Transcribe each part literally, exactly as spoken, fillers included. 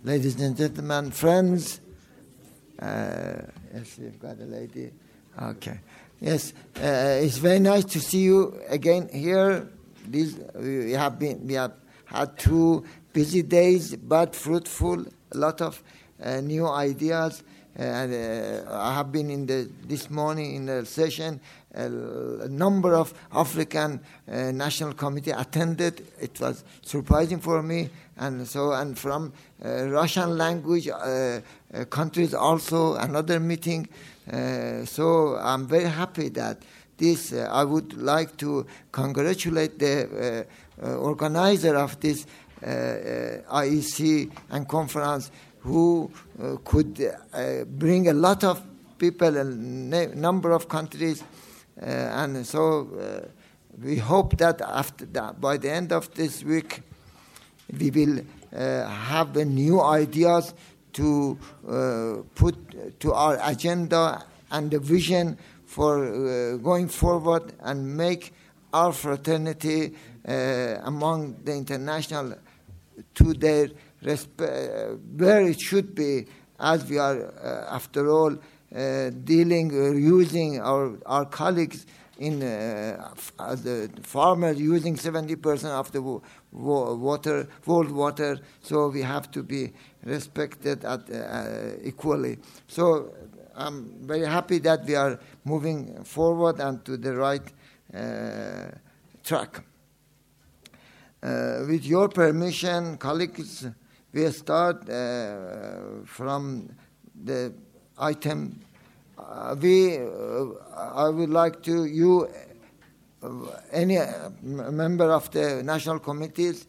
ladies and gentlemen, friends. Uh, yes, you've got a lady. Okay. Yes, uh, it's very nice to see you again here. These we have been we have had two busy days, but fruitful. A lot of uh, new ideas. Uh, and uh, I have been in the this morning in the session. A, a number of African uh, National Committee attended. It was surprising for me, and so and from uh, Russian language uh, uh, countries also another meeting. Uh, so I'm very happy that this. Uh, I would like to congratulate the uh, uh, organizer of this uh, uh, I E C and conference, who uh, could uh, bring a lot of people, a na- number of countries, uh, and so uh, we hope that after that, by the end of this week, we will uh, have uh, new ideas to uh, put to our agenda and the vision for uh, going forward and make our fraternity uh, among the international to their resp- where it should be, as we are, uh, after all, uh, dealing or using our, our colleagues in uh, as the farmers using seventy percent of the wo- wo- water, world water, so we have to be respected at, uh, equally. So I'm very happy that we are moving forward and to the right uh, track. Uh, with your permission, colleagues, we start uh, from the item. Uh, we, uh, I would like to, you, uh, any uh, member of the national committees,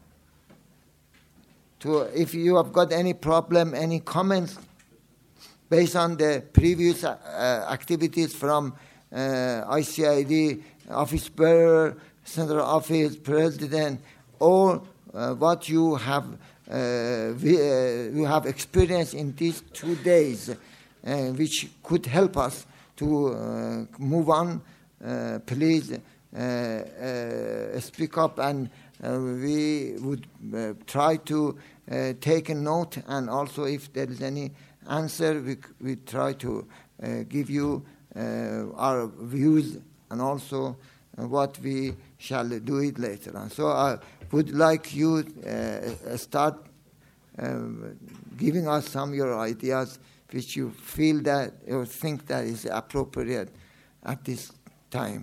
to, if you have got any problem, any comments based on the previous uh, activities from uh, I C I D, office bearer, central office, president, or uh, what you have uh, we, uh, you have experienced in these two days, uh, which could help us to uh, move on. Uh, please uh, uh, speak up, and uh, we would uh, try to uh, take a note, and also if there is any answer, we, we try to uh, give you uh, our views and also uh, what we shall do it later on. So I would like you uh, start uh, giving us some of your ideas which you feel that or think that is appropriate at this time.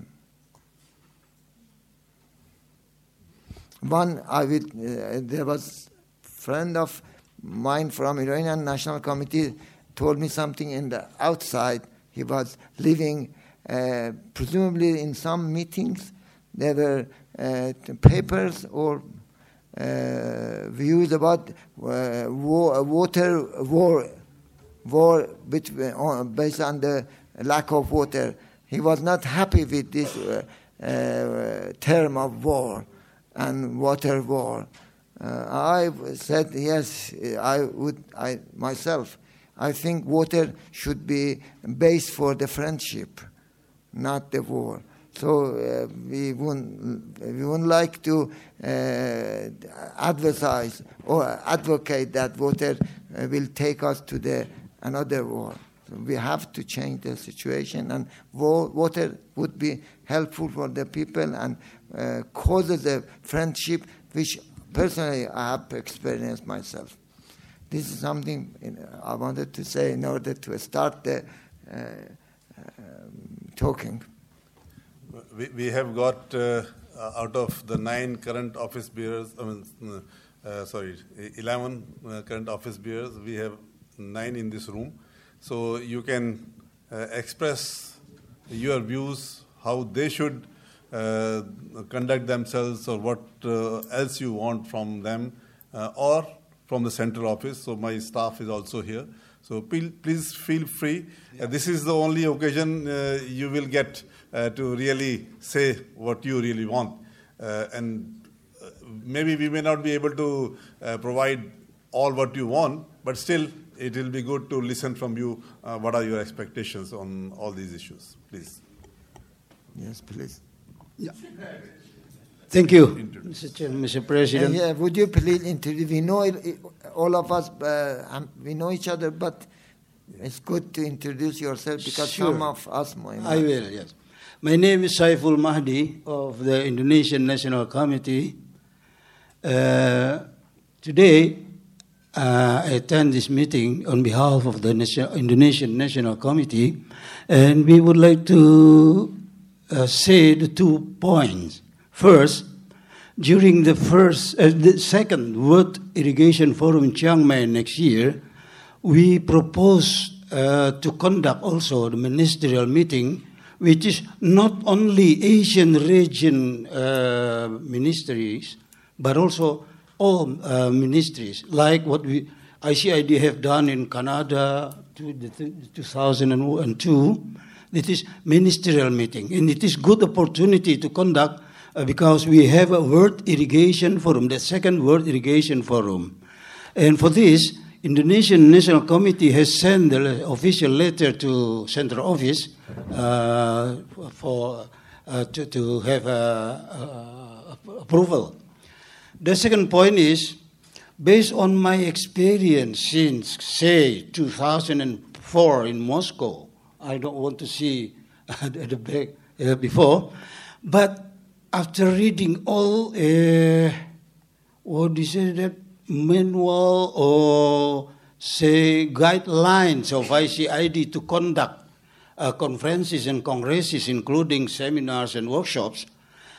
One, I will, uh, there was a friend of mine from Iranian National Committee told me something in the outside. He was living, uh, presumably in some meetings. There were uh, papers or uh, views about uh, war, water war, war between, uh, based on the lack of water. He was not happy with this uh, uh, term of war and water war. Uh, I said, yes, I would, I myself, I think water should be based for the friendship, not the war. So uh, we wouldn't, we wouldn't like to uh, advertise or advocate that water uh, will take us to the another war. So we have to change the situation, and war, water would be helpful for the people and uh, causes a friendship which personally I have experienced myself. This is something I wanted to say in order to start the uh, um, talking. We, we have got uh, out of the nine current office bearers, I mean, uh, sorry, eleven uh, current office bearers, we have nine in this room. So you can uh, express your views, how they should uh, conduct themselves, or what uh, else you want from them, uh, or from the central office. So my staff is also here. So please feel free. Yeah. Uh, this is the only occasion uh, you will get uh, to really say what you really want. Uh, and uh, maybe we may not be able to uh, provide all what you want, but still it will be good to listen from you. Uh, what are your expectations on all these issues? Please. Yes, please. Yeah. Thank you, Mister Chairman, Mister President. And, uh, would you please introduce? We know it, all of us, uh, um, we know each other, but it's good to introduce yourself because Sure. some of us might not. I will, yes. My name is Saiful Mahdi of the Indonesian National Committee. Uh, today, uh, I attend this meeting on behalf of the Nation- Indonesian National Committee, and we would like to uh, say the two points. First, during the first, uh, the second World Irrigation Forum in Chiang Mai next year, we propose uh, to conduct also the ministerial meeting, which is not only Asian region uh, ministries, but also all uh, ministries, like what we I C I D have done in Canada to the two thousand two. It is ministerial meeting, and it is good opportunity to conduct uh, because we have a World Irrigation Forum, the second World Irrigation Forum, and for this, Indonesian National Committee has sent the official letter to Central Office uh, for uh, to, to have uh, uh, approval. The second point is, based on my experience since, say, two thousand four in Moscow, I don't want to see the back uh, before, but after reading all, uh, what do you say that, manual or, say, guidelines of I C I D to conduct uh, conferences and congresses, including seminars and workshops,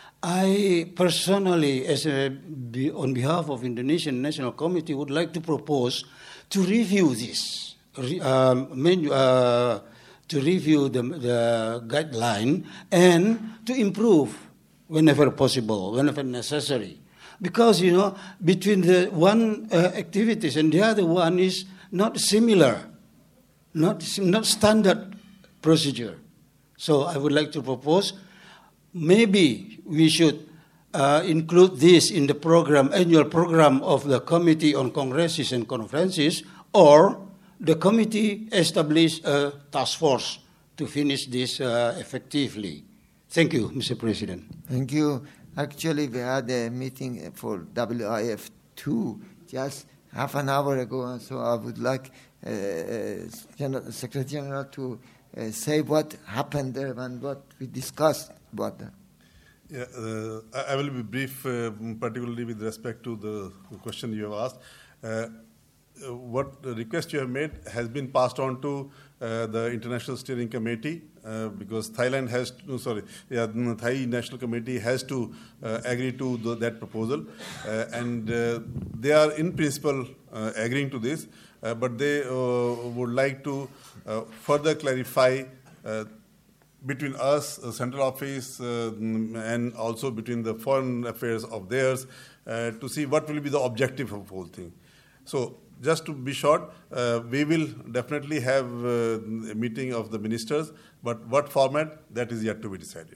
I personally, as a, on behalf of Indonesian National Committee, would like to propose to review this, um, menu, uh, to review the, the guideline and to improve whenever possible, whenever necessary. Because, you know, between the one uh, activities and the other one is not similar, not, not standard procedure. So I would like to propose maybe we should uh, include this in the program, annual program of the Committee on Congresses and Conferences, or the committee establish a task force to finish this uh, effectively. Thank you, Mister President. Thank you. Actually, we had a meeting for W I F two just half an hour ago, and so I would like uh, General, Secretary General to uh, say what happened there and what we discussed about that. Yeah, uh, I will be brief, uh, particularly with respect to the question you have asked. Uh, what the request you have made has been passed on to uh, the International Steering Committee uh, because Thailand has, to, no, sorry, yeah, the Thai National Committee has to uh, agree to the, that proposal, uh, and uh, they are in principle uh, agreeing to this, uh, but they uh, would like to uh, further clarify uh, between us, uh, Central Office, uh, and also between the foreign affairs of theirs, uh, to see what will be the objective of the whole thing. So, just to be short, uh, we will definitely have uh, a meeting of the ministers, but what format, that is yet to be decided.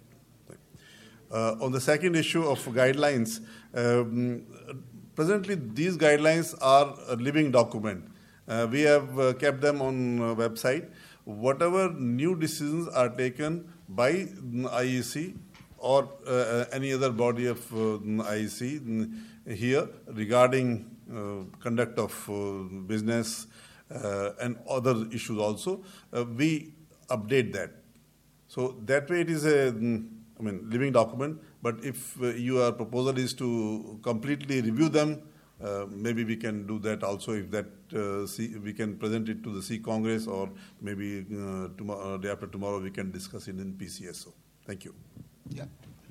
Uh, on the second issue of guidelines, um, presently these guidelines are a living document. Uh, we have uh, kept them on uh, website. Whatever new decisions are taken by I E C or uh, any other body of uh, I E C here regarding uh, conduct of uh, business uh, and other issues also, uh, we update that. So that way it is a, I mean, living document, but if uh, your proposal is to completely review them, Uh, maybe we can do that also if that uh, C, we can present it to the C Congress, or maybe uh, tomorrow, uh, day after tomorrow we can discuss it in P C S O. Thank you. Yeah.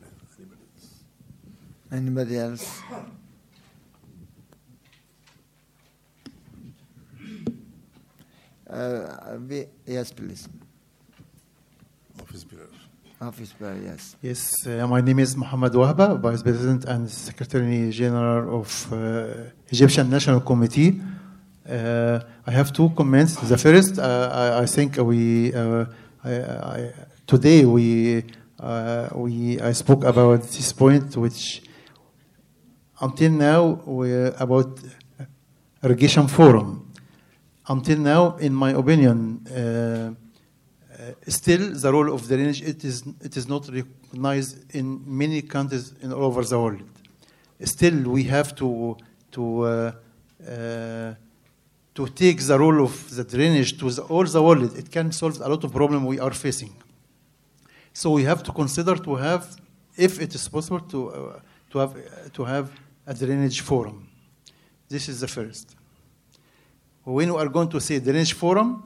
Anybody else? Uh, we, yes, please. Office Bearer. Office Bearer, yes. Yes, uh, my name is Muhammad Wahba, Vice President and Secretary General of uh, Egyptian National Committee. Uh, I have two comments. The first, uh, I, I think we uh, I, I, today we uh, we I spoke about this point, which until now we're about irrigation forum. Until now, in my opinion, uh, still, the role of drainage, it is, it is not recognized in many countries in all over the world. Still, we have to, to, uh, uh, to take the role of the drainage to the, all the world. It can solve a lot of problems we are facing. So we have to consider to have, if it is possible, to, uh, to, have, uh, to have a drainage forum. This is the first. When we are going to say drainage forum,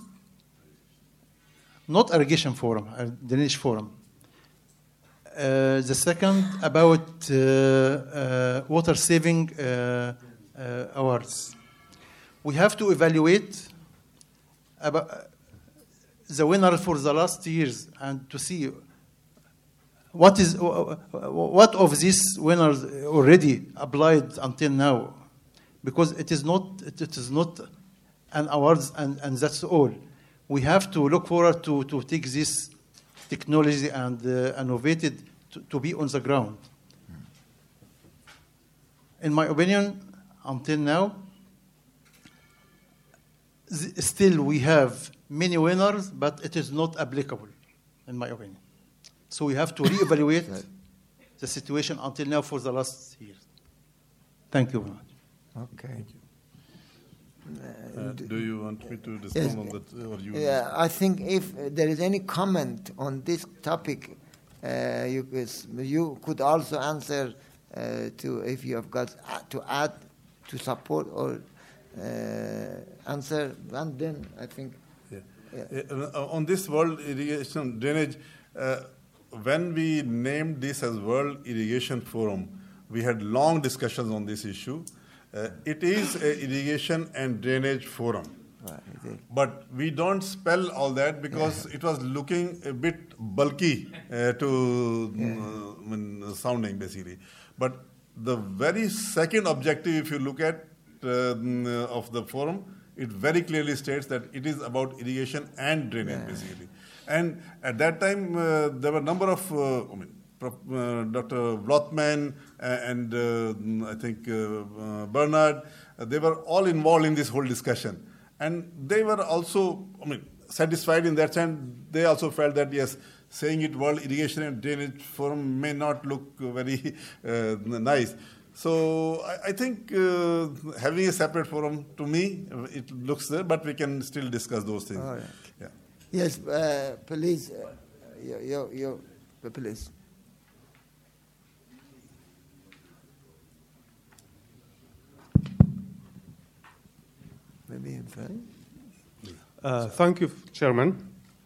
not irrigation forum, a drainage forum. Uh, the second, about uh, uh, water saving uh, uh, awards. We have to evaluate about uh, the winner for the last years and to see what is uh, what of these winners already applied until now, because it is not it is not an awards and, and that's all. We have to look forward to, to take this technology and uh, innovate it to, to be on the ground. In my opinion, until now, th- still we have many winners, but it is not applicable, in my opinion. So we have to reevaluate the situation until now for the last years. Thank you very much. Okay. Thank you. Uh, do you want me to respond Yes. on that, or you? Yeah, I think if there is any comment on this topic, uh, you, could, you could also answer uh, to if you have got uh, to add, to support or uh, answer, and then I think. Yeah. Yeah. Uh, on this World Irrigation Drainage, uh, when we named this as World Irrigation Forum, we had long discussions on this issue. Uh, it is a irrigation and drainage forum. Right. But we don't spell all that because it was looking a bit bulky uh, to Yeah. uh, I mean, sounding basically. But the very second objective, if you look at uh, of the forum, it very clearly states that it is about irrigation and drainage Yeah. basically. And at that time, uh, there were a number of, uh, I mean, Uh, Doctor Blothman and uh, I think uh, uh, Bernard, uh, they were all involved in this whole discussion. And they were also, I mean, satisfied in that sense. They also felt that, yes, saying it World Irrigation and Drainage Forum may not look very uh, nice. So I, I think uh, having a separate forum, to me, it looks there, but we can still discuss those things. All right. Yeah. Yes, uh, please, uh, you, you, you, please. Maybe in front. Uh, thank you, Chairman.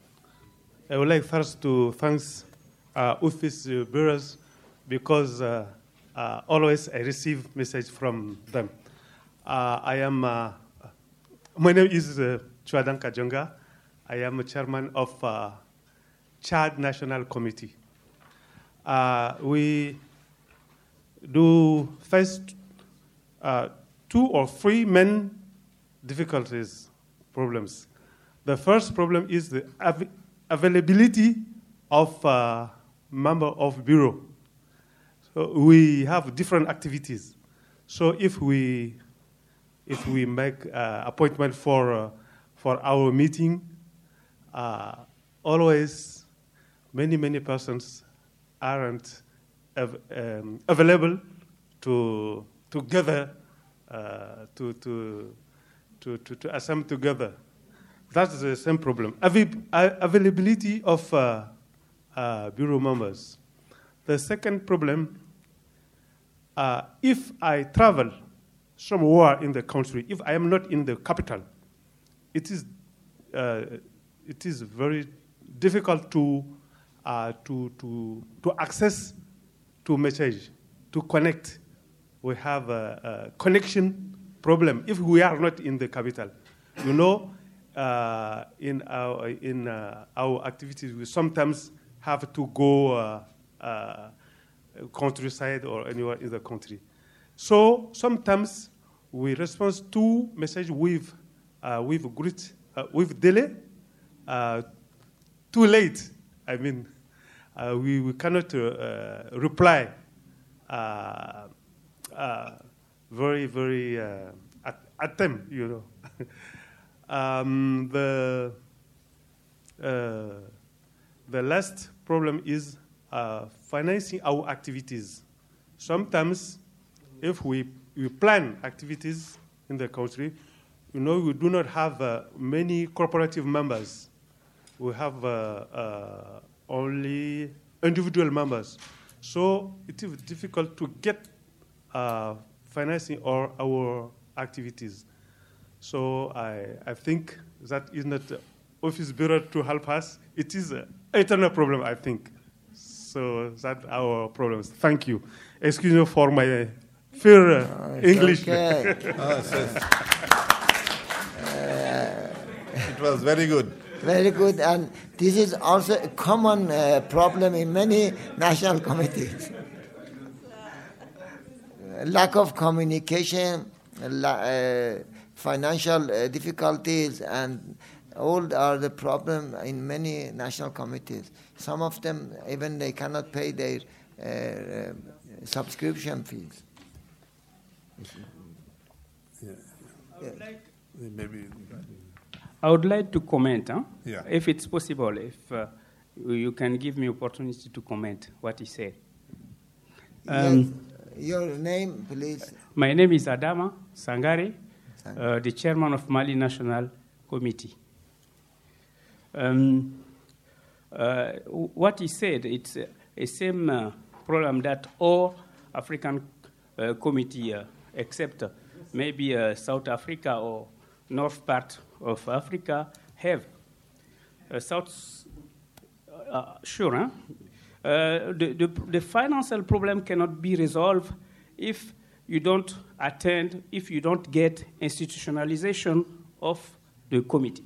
I would like first to thank uh, office bearers because uh, uh, always I receive message from them. Uh, I am, uh, my name is uh, Chuadan Kajonga. I am a chairman of uh, Chad National Committee. Uh, we do face uh, two or three main difficulties, problems. The first problem is the av- availability of uh, member of bureau. So we have different activities. So if we if we make uh, appointment for uh, for our meeting, uh, always many many persons aren't av- um, available to to gather uh, to to. To, to, to assemble together. That's the same problem. Avail- availability of uh, uh, bureau members. The second problem, uh, if I travel somewhere in the country, if I am not in the capital, it is uh, it is very difficult to uh, to to to access to message, to connect. We have a, a connection problem if we are not in the capital. You know, uh, in our in uh, our activities, we sometimes have to go uh, uh, countryside or anywhere in the country. So sometimes we respond to message with uh, with great uh, with delay, uh, too late. I mean, uh, we we cannot uh, reply. Uh, uh, very, very uh, at, at them, you know. um, the uh, the last problem is uh, financing our activities. Sometimes, if we, we plan activities in the country, you know, we do not have uh, many cooperative members. We have uh, uh, only individual members. So it is difficult to get uh, financing or our activities. So I, I think that is not the office bureau to help us. It is an internal problem, I think. So that's our problems. Thank you. Excuse me for my fair uh, Oh, English. okay. Ah, yes. It was very good. Very good. And this is also a common uh, problem in many national committees. Lack of communication, la- uh, financial uh, difficulties, and all are the problem in many national committees. Some of them, even they cannot pay their uh, uh, subscription fees. Yeah. Yeah. Maybe. I would like to comment, huh? Yeah. If it's possible, if uh, you can give me opportunity to comment what he said. Um, Yes. Your name, please. My name is Adama Sangare, Sangare. uh, the chairman of Mali National Committee. Um, uh, what he said, it's uh, a same uh, problem that all African uh, committee, uh, except uh, maybe uh, South Africa or north part of Africa, have. Uh, South, uh, sure, huh? Uh, the, the, the financial problem cannot be resolved if you don't attend, if you don't get institutionalization of the committee.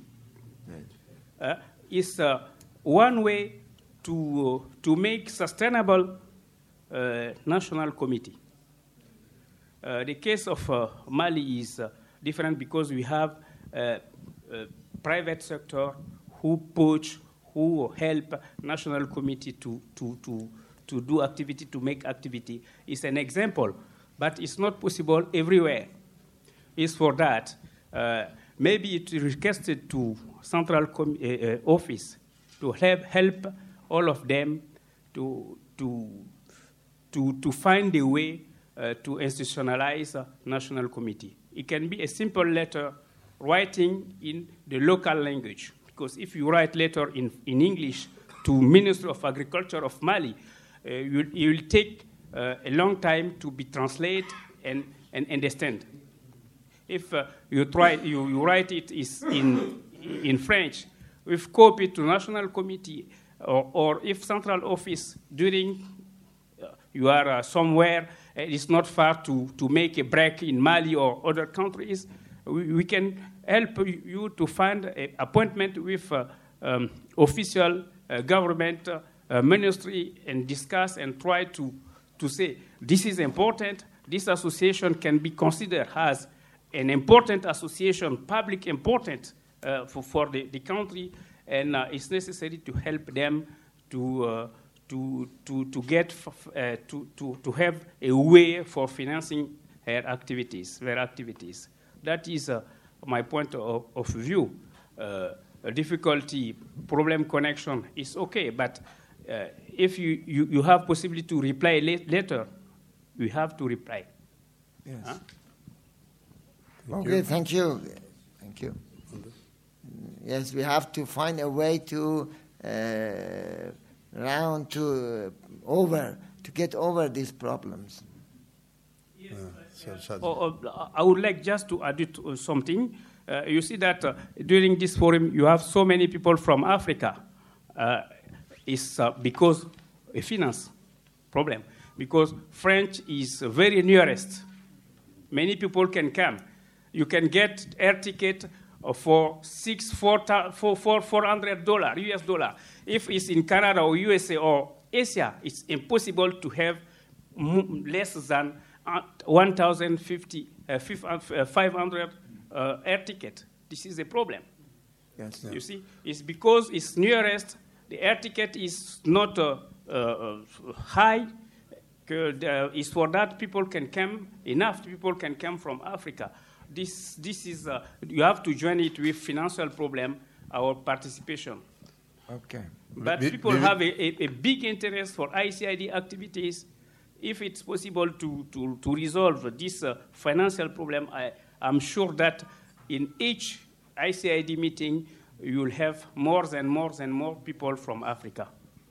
Uh, it's uh, one way to, uh, to make sustainable uh, national committee. Uh, the case of uh, Mali is uh, different because we have uh, uh, private sector who push, who help national committee to, to, to, to do activity, to make activity. It's an example, but it's not possible everywhere. It's for that. Uh, maybe it requested to central com- uh, uh, office to help, help all of them to, to, to, to find a way uh, to institutionalize a national committee. It can be a simple letter writing in the local language. Because if you write letter in, in English to Ministry of Agriculture of Mali, uh, you, you will take uh, a long time to be translated and, and understand. If uh, you try, you, you write it is in in French, with copy to national committee, or, or if central office during uh, you are uh, somewhere, uh, it's not far to, to make a break in Mali or other countries, we, we can help you to find an appointment with uh, um, official uh, government uh, uh, ministry and discuss and try to, to say, this is important, this association can be considered as an important association, public important uh, for, for the, the country, and uh, it's necessary to help them to, uh, to, to, to get, f- uh, to, to, to have a way for financing their activities, their activities. That is uh, my point of, of view. Uh, a difficulty, problem connection is okay, but uh, if you, you, you have possibility to reply la- later, you have to reply. Yes. Huh? Thank Okay, you. thank you. Thank you. Yes, we have to find a way to uh, round to uh, over, to get over these problems. Uh, Shah- Shah- Oh, oh, I would like just to add it, uh, something. Uh, you see that uh, during this forum, you have so many people from Africa. Uh, it's uh, because a finance problem. Because French is very nearest. Many people can come. You can get air ticket uh, for six, four, four, four, four hundred dollars U S dollar. If it's in Canada or U S A or Asia, it's impossible to have m- less than uh, one thousand fifty, uh, five hundred uh, air ticket. This is a problem. Yes. You see, it's because it's nearest. The air ticket is not uh, uh, high. Uh, it's for that people can come. Enough people can come from Africa. This, this is uh, you have to join it with financial problem. Our participation. Okay. But We- people we- have a, a, a big interest for I C I D activities. If it's possible to, to, to resolve this uh, financial problem, I, I'm sure that in each I C I D meeting, you'll have more and more and more people from Africa.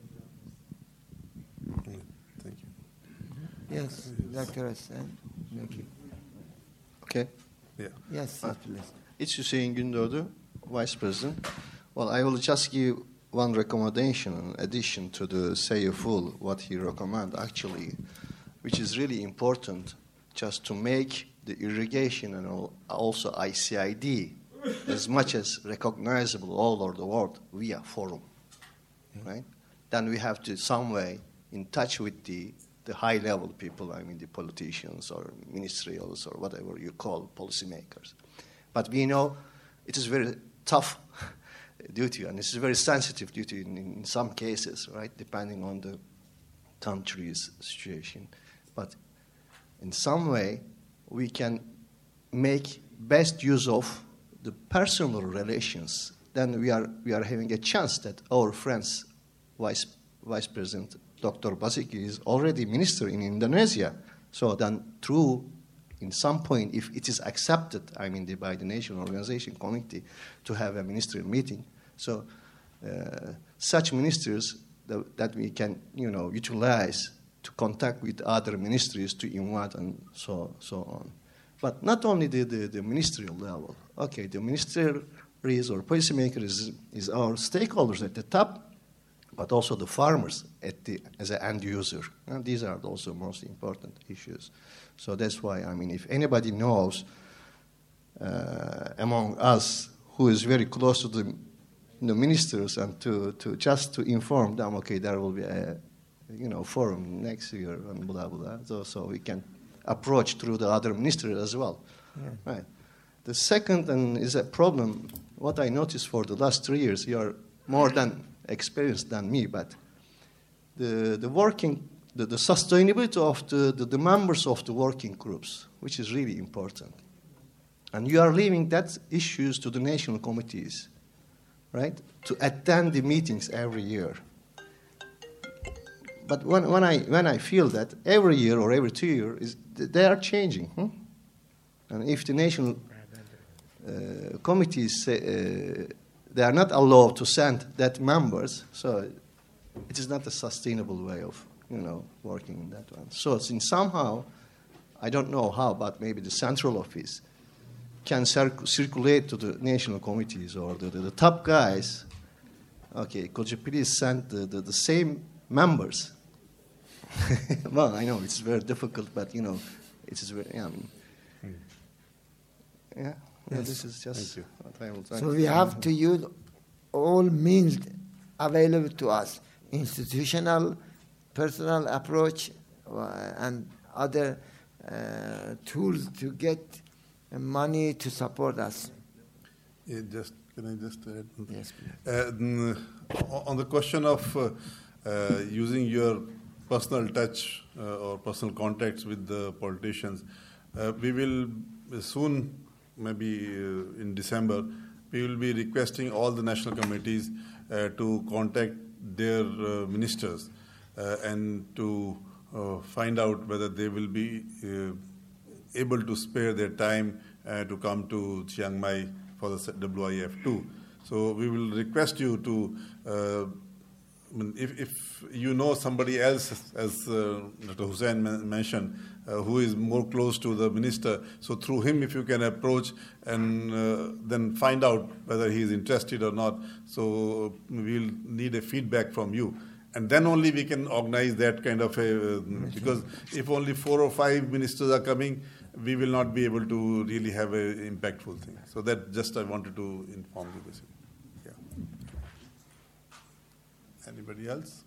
Thank you. Yes, Doctor Hassan. Thank you. Okay. Yeah. Yes, yes, please. It's Hüseyin Gündoğdu, Vice President. Well, I will just give one recommendation in addition to the Seyful, what he recommend actually, which is really important, just to make the irrigation and al- also I C I D as much as recognizable all over the world via forum, right? Then we have to some way in touch with the the high level people, I mean the politicians or ministerials or whatever you call policymakers. But we know it is very tough duty and it's a very sensitive duty in, in some cases, right, depending on the country's situation. But in some way we can make best use of the personal relations. Then we are we are having a chance that our friends, Vice Vice President Doctor Basuki is already minister in Indonesia. So then through, in some point, if it is accepted, I mean, the, by the National Organization Committee to have a ministerial meeting, so uh, such ministers that, that we can, you know, utilize to contact with other ministries to invite and so so on. But not only the, the, the ministerial level. Okay, the ministries or policymakers is, is our stakeholders at the top, but also the farmers at the, as an end user. And these are also most important issues. So that's why, I mean, if anybody knows uh, among us who is very close to the, the ministers and to, to just to inform them, okay, there will be a, you know, forum next year and blah, blah, so, so we can approach through the other ministers as well. Yeah. Right. The second and is a problem, what I noticed for the last three years, you are more than experienced than me, but the the working, the, the sustainability of the, the, the members of the working groups, which is really important. And you are leaving that issues to the national committees, right, to attend the meetings every year. But when, when, I, when I feel that every year or every two years, they are changing. Hmm? And if the national uh, committees say, uh, they are not allowed to send that members, so it is not a sustainable way of, you know, working in that one. So since somehow, I don't know how, but maybe the central office can circ- circulate to the national committees or the, the, the top guys, okay, could you please send the, the, the same members? Well, I know it's very difficult, but, you know, it is very, yeah, I mean, yeah. Well, Yes. this is just what I will try So to we say. have to use all means available to us, institutional, personal approach, uh, and other uh, tools to get uh, money to support us. Yeah, just can I just add something? Yes, please. Uh, n- on the question of uh, uh, using your personal touch uh, or personal contacts with the politicians, uh, we will soon, maybe uh, in December, we will be requesting all the national committees uh, to contact their uh, ministers uh, and to uh, find out whether they will be uh, able to spare their time uh, to come to Chiang Mai for the W I F two. So we will request you to, uh, I mean, if, if you know somebody else, as uh, Doctor Hussain men- mentioned, uh, who is more close to the minister, so through him if you can approach and uh, then find out whether he is interested or not. So we will need a feedback from you. And then only we can organize that kind of a, uh, because if only four or five ministers are coming, we will not be able to really have an impactful thing. So that just I wanted to inform you basically. Yeah. Anybody else?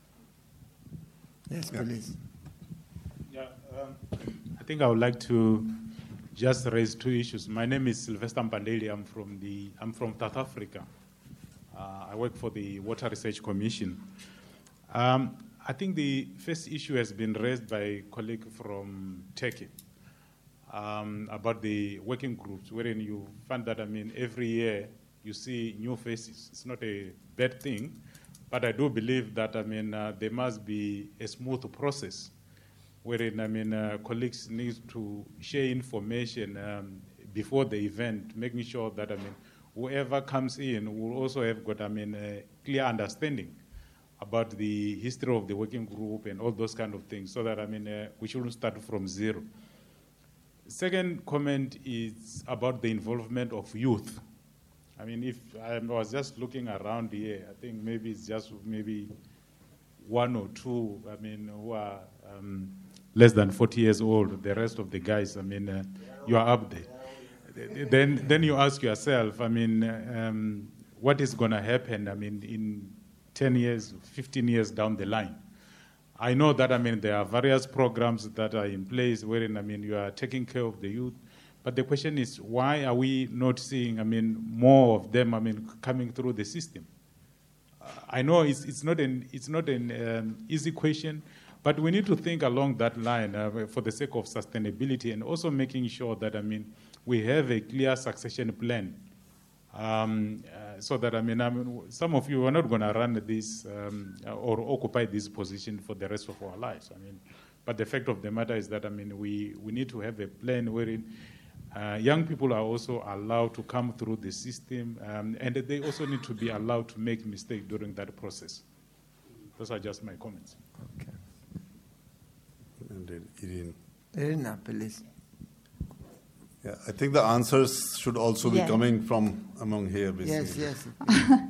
Yes, Yeah. please. Yeah, um, I think I would like to just raise two issues. My name is Sylvester Mbandeli. I'm from the I'm from South Africa. Uh, I work for the Water Research Commission. Um, I think the first issue has been raised by a colleague from Turkey um, about the working groups, wherein you find that I mean every year you see new faces. It's not a bad thing, but I do believe that, I mean, uh, there must be a smooth process wherein, I mean, uh, colleagues need to share information um, before the event, making sure that, I mean, whoever comes in will also have got, I mean, a clear understanding about the history of the working group and all those kind of things, so that, I mean, uh, we shouldn't start from zero. Second comment is about the involvement of youth. I mean, if I was just looking around here, I think maybe it's just maybe one or two, I mean, who are um, less than forty years old. The rest of the guys, I mean, uh, you are up there. Then, then you ask yourself, I mean, um, what is going to happen, I mean, in ten years, fifteen years down the line? I know that, I mean, there are various programs that are in place wherein, I mean, you are taking care of the youth. But the question is, why are we not seeing, I mean, more of them, I mean, coming through the system? Uh, I know it's, it's not an, it's not an um, easy question, but we need to think along that line uh, for the sake of sustainability and also making sure that, I mean, we have a clear succession plan. Um, uh, so that, I mean, I mean, some of you are not going to run this um, or occupy this position for the rest of our lives. I mean, but the fact of the matter is that, I mean, we, we need to have a plan wherein uh, young people are also allowed to come through the system, um, and they also need to be allowed to make mistakes during that process. Those are just my comments. Okay. And Irene. Irina, please. Yeah, I think the answers should also Yeah. be coming from among here, basically. Yes, yes.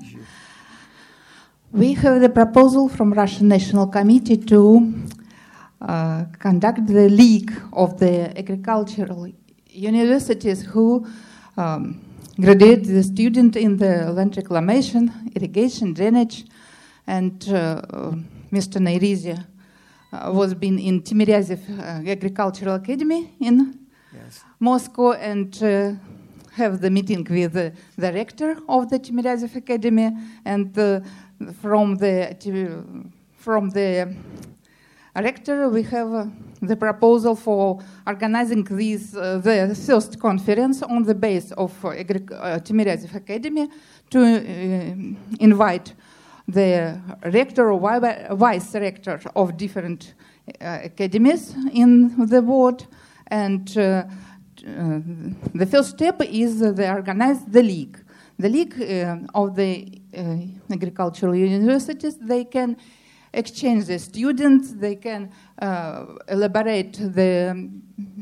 We have the proposal from Russian National Committee to uh, conduct the League of the Agricultural Universities who um, graduate the student in the land reclamation, irrigation, drainage, and uh, uh, Mister Nairizia uh, was been in Timiryazov uh, Agricultural Academy in Yes. Moscow and uh, have the meeting with the director of the Timiryazov Academy, and uh, from the from the rector we have uh, the proposal for organizing this uh, the first conference on the base of uh, uh, Timiryazov Academy to uh, invite the rector or vice rector of different uh, academies in the board. And uh, uh, the first step is uh, they organize the league. The league uh, of the uh, agricultural universities, they can exchange the students, they can uh, elaborate the um,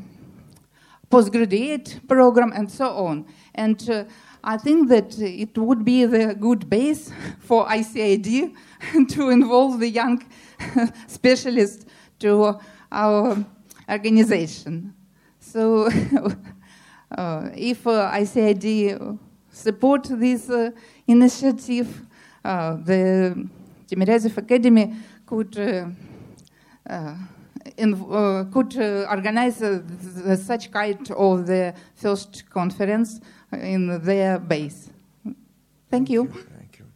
postgraduate program and so on. And uh, I think that it would be the good base for I C I D to involve the young specialists to our organization. So uh, if uh, I C I D support this uh, initiative, uh, the Timiryazov Academy could uh, uh, in, uh, could uh, organize uh, the, such kind of the first conference in their base. Thank, Thank you. you. Thank you.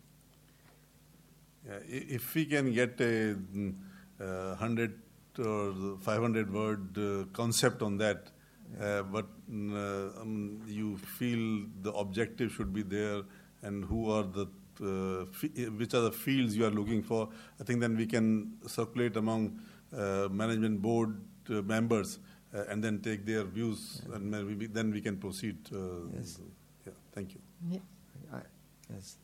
Yeah, if we can get a uh, hundred or five hundred word uh, concept on that, uh, but uh, um, you feel the objective should be there, and who are the uh, which are the fields you are looking for, I think then we can circulate among uh, management board uh, members uh, and then take their views, yeah. and maybe then we can proceed. Uh, yes. Yeah. Thank you. Yeah. I, yes.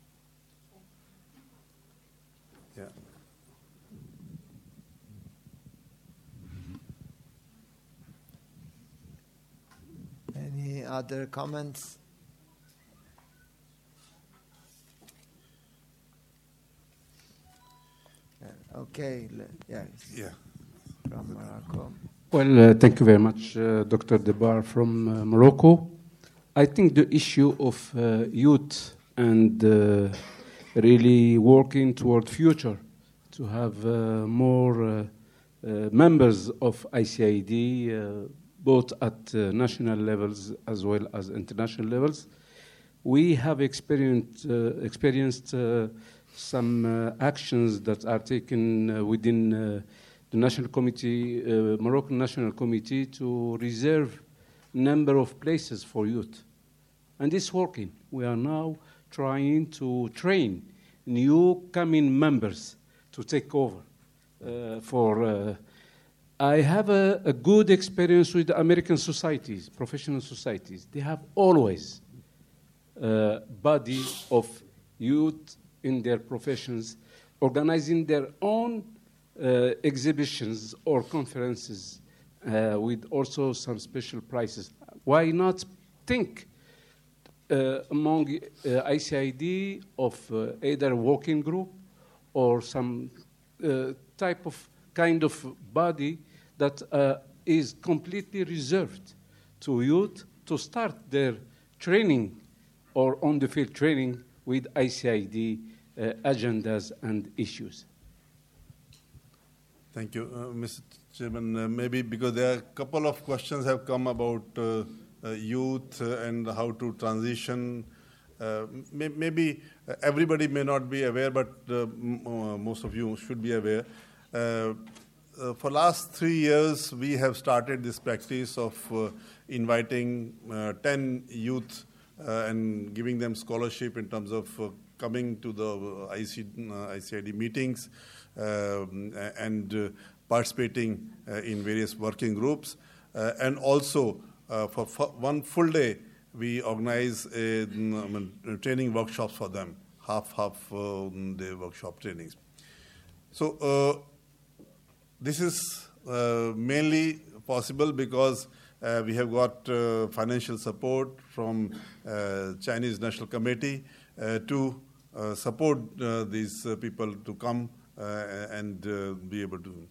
Yeah. Any other comments? Yeah, okay, yes. Yeah. From Morocco. Well, uh, thank you very much, uh, Doctor Debar from uh, Morocco. I think the issue of uh, youth and uh, really working toward future to have uh, more uh, uh, members of I C I D, uh, both at uh, national levels as well as international levels. We have experienced, uh, experienced uh, some uh, actions that are taken uh, within uh, the National Committee, uh, Moroccan National Committee, to reserve number of places for youth. and it's working. We are now trying to train new coming members to take over. Uh, for uh, I have a, a good experience with American societies, professional societies. They have always a body of youth in their professions, organizing their own uh, exhibitions or conferences uh, with also some special prizes. Why not think uh, among uh, I C I D of uh, either a working group or some uh, type of kind of body that uh, is completely reserved to youth to start their training or on-the-field training with I C I D uh, agendas and issues. Thank you, uh, Mister Chairman. Uh, maybe because there are a couple of questions have come about uh, uh, youth uh, and how to transition. Uh, may, maybe uh, everybody may not be aware, but uh, m uh, most of you should be aware. Uh, uh, for last three years, we have started this practice of uh, inviting uh, ten youth uh, and giving them scholarship in terms of uh, coming to the I C, uh, I C I D meetings uh, and uh, participating uh, in various working groups. Uh, and also, uh, for one full day, we organize a, um, training workshops for them, half-half uh, day workshop trainings. So uh, this is uh, mainly possible because uh, we have got uh, financial support from uh, Chinese National Committee uh, to uh, support uh, these uh, people to come uh, and uh, be able to.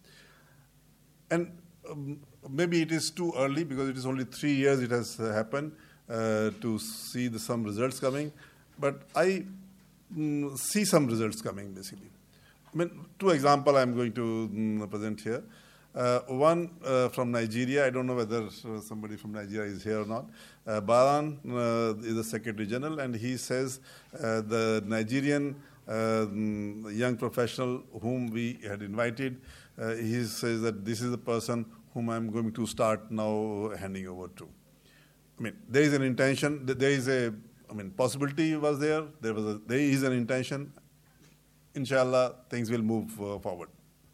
And um, maybe it is too early because it is only three years it has uh, happened uh, to see the, some results coming. But I mm, see some results coming, basically. I mean, two examples I'm going to mm, present here. Uh, one uh, from Nigeria. I don't know whether uh, somebody from Nigeria is here or not. Uh, Baran uh, is the Secretary General, and he says uh, the Nigerian uh, young professional whom we had invited, uh, he says that this is the person whom I'm going to start now handing over to. I mean, there is an intention. There is a, I mean, possibility was there. There was a, there is an intention. Inshallah, things will move uh, forward.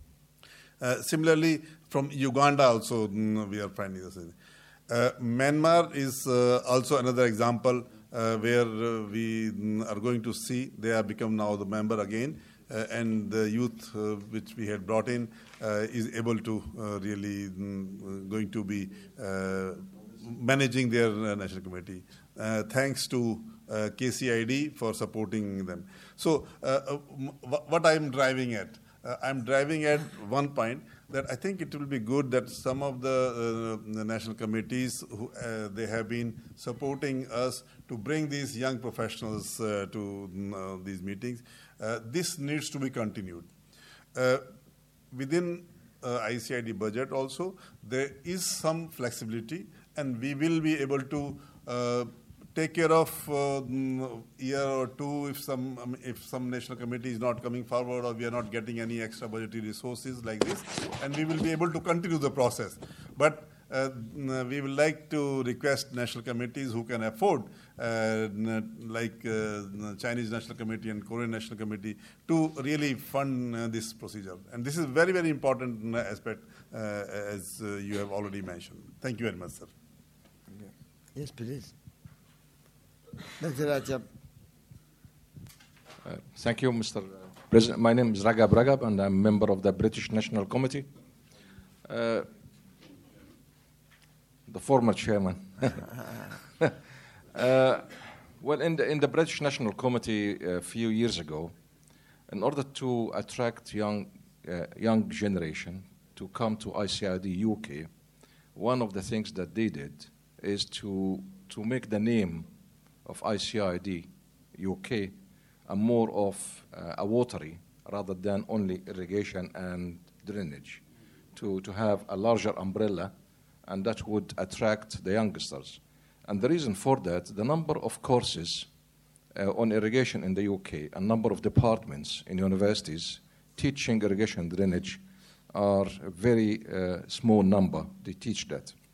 Uh, similarly, from Uganda also, mm, we are finding this. Uh, Myanmar is uh, also another example uh, where uh, we mm, are going to see they have become now the member again, uh, and the youth uh, which we had brought in uh, is able to uh, really mm, going to be uh, managing their uh, national committee. Uh, thanks to uh, K C I D for supporting them. So, uh, uh, what I am driving at. Uh, I'm driving at one point that I think it will be good that some of the, uh, the national committees, who, uh, they have been supporting us to bring these young professionals uh, to uh, these meetings. Uh, this needs to be continued. Uh, within uh, I C I D budget also, there is some flexibility, and we will be able to uh, take care of uh, year or two if some um, if some national committee is not coming forward or we are not getting any extra budgetary resources like this, and we will be able to continue the process. But uh, we would like to request national committees who can afford, uh, like uh, Chinese National Committee and Korean National Committee, to really fund uh, this procedure. And this is a very, very important aspect, uh, as uh, you have already mentioned. Thank you very much, sir. Yes, please. Doctor Rajab. Uh, thank you, Mister President. My name is Ragab Ragab, and I'm a member of the British National Committee. Uh, the former chairman. uh, well, in the, in the British National Committee a few years ago, in order to attract young, uh, young generation to come to I C I D U K, one of the things that they did is to, to make the name of I C I D U K a more of uh, a watery rather than only irrigation and drainage, to, to have a larger umbrella, and that would attract the youngsters. And the reason for that, the number of courses uh, on irrigation in the U K, a number of departments in universities teaching irrigation and drainage are a very uh, small number. They teach that.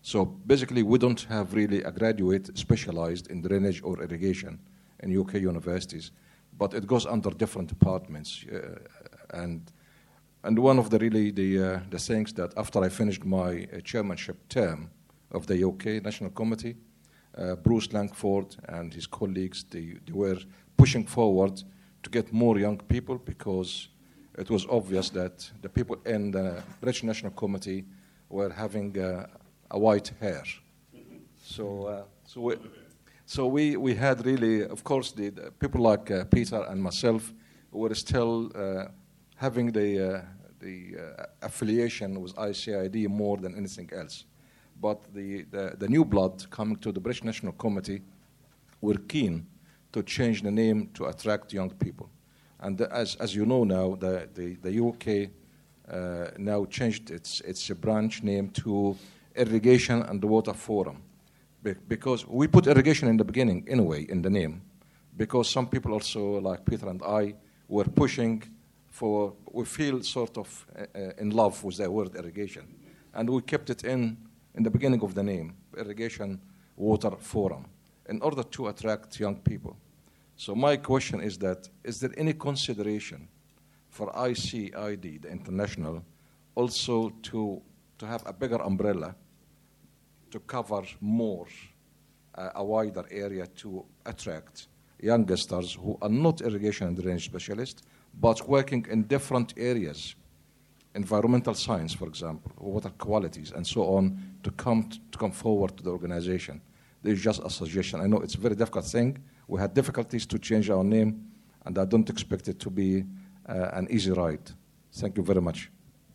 So basically, we don't have really a graduate specialized in drainage or irrigation in U K universities, but it goes under different departments. Uh, and and one of the really the uh, the things that after I finished my uh, chairmanship term of the U K National Committee, uh, Bruce Langford and his colleagues, they, they were pushing forward to get more young people, because it was obvious that the people in the British National Committee were having uh, a white hair. So, uh, so, we, so we, we had really, of course, the, the people like uh, Peter and myself were still uh, having the, uh, the uh, affiliation with I C I D more than anything else. But the, the, the new blood coming to the British National Committee were keen to change the name to attract young people. And the, as, as you know now, the, the, the U K uh, now changed its, its branch name to Irrigation and Water Forum. Be- because we put irrigation in the beginning, anyway, in the name, because some people also, like Peter and I, were pushing for, we feel sort of uh, in love with the word irrigation. And we kept it in, in the beginning of the name, Irrigation Water Forum, in order to attract young people. So my question is that, is there any consideration for I C I D, the international, also to, to have a bigger umbrella to cover more, uh, a wider area to attract youngsters who are not irrigation and drainage specialists, but working in different areas, environmental science, for example, water qualities, and so on, to come t- to come forward to the organization? There's just a suggestion. I know it's a very difficult thing. We had difficulties to change our name, and I don't expect it to be uh, an easy ride. Thank you very much.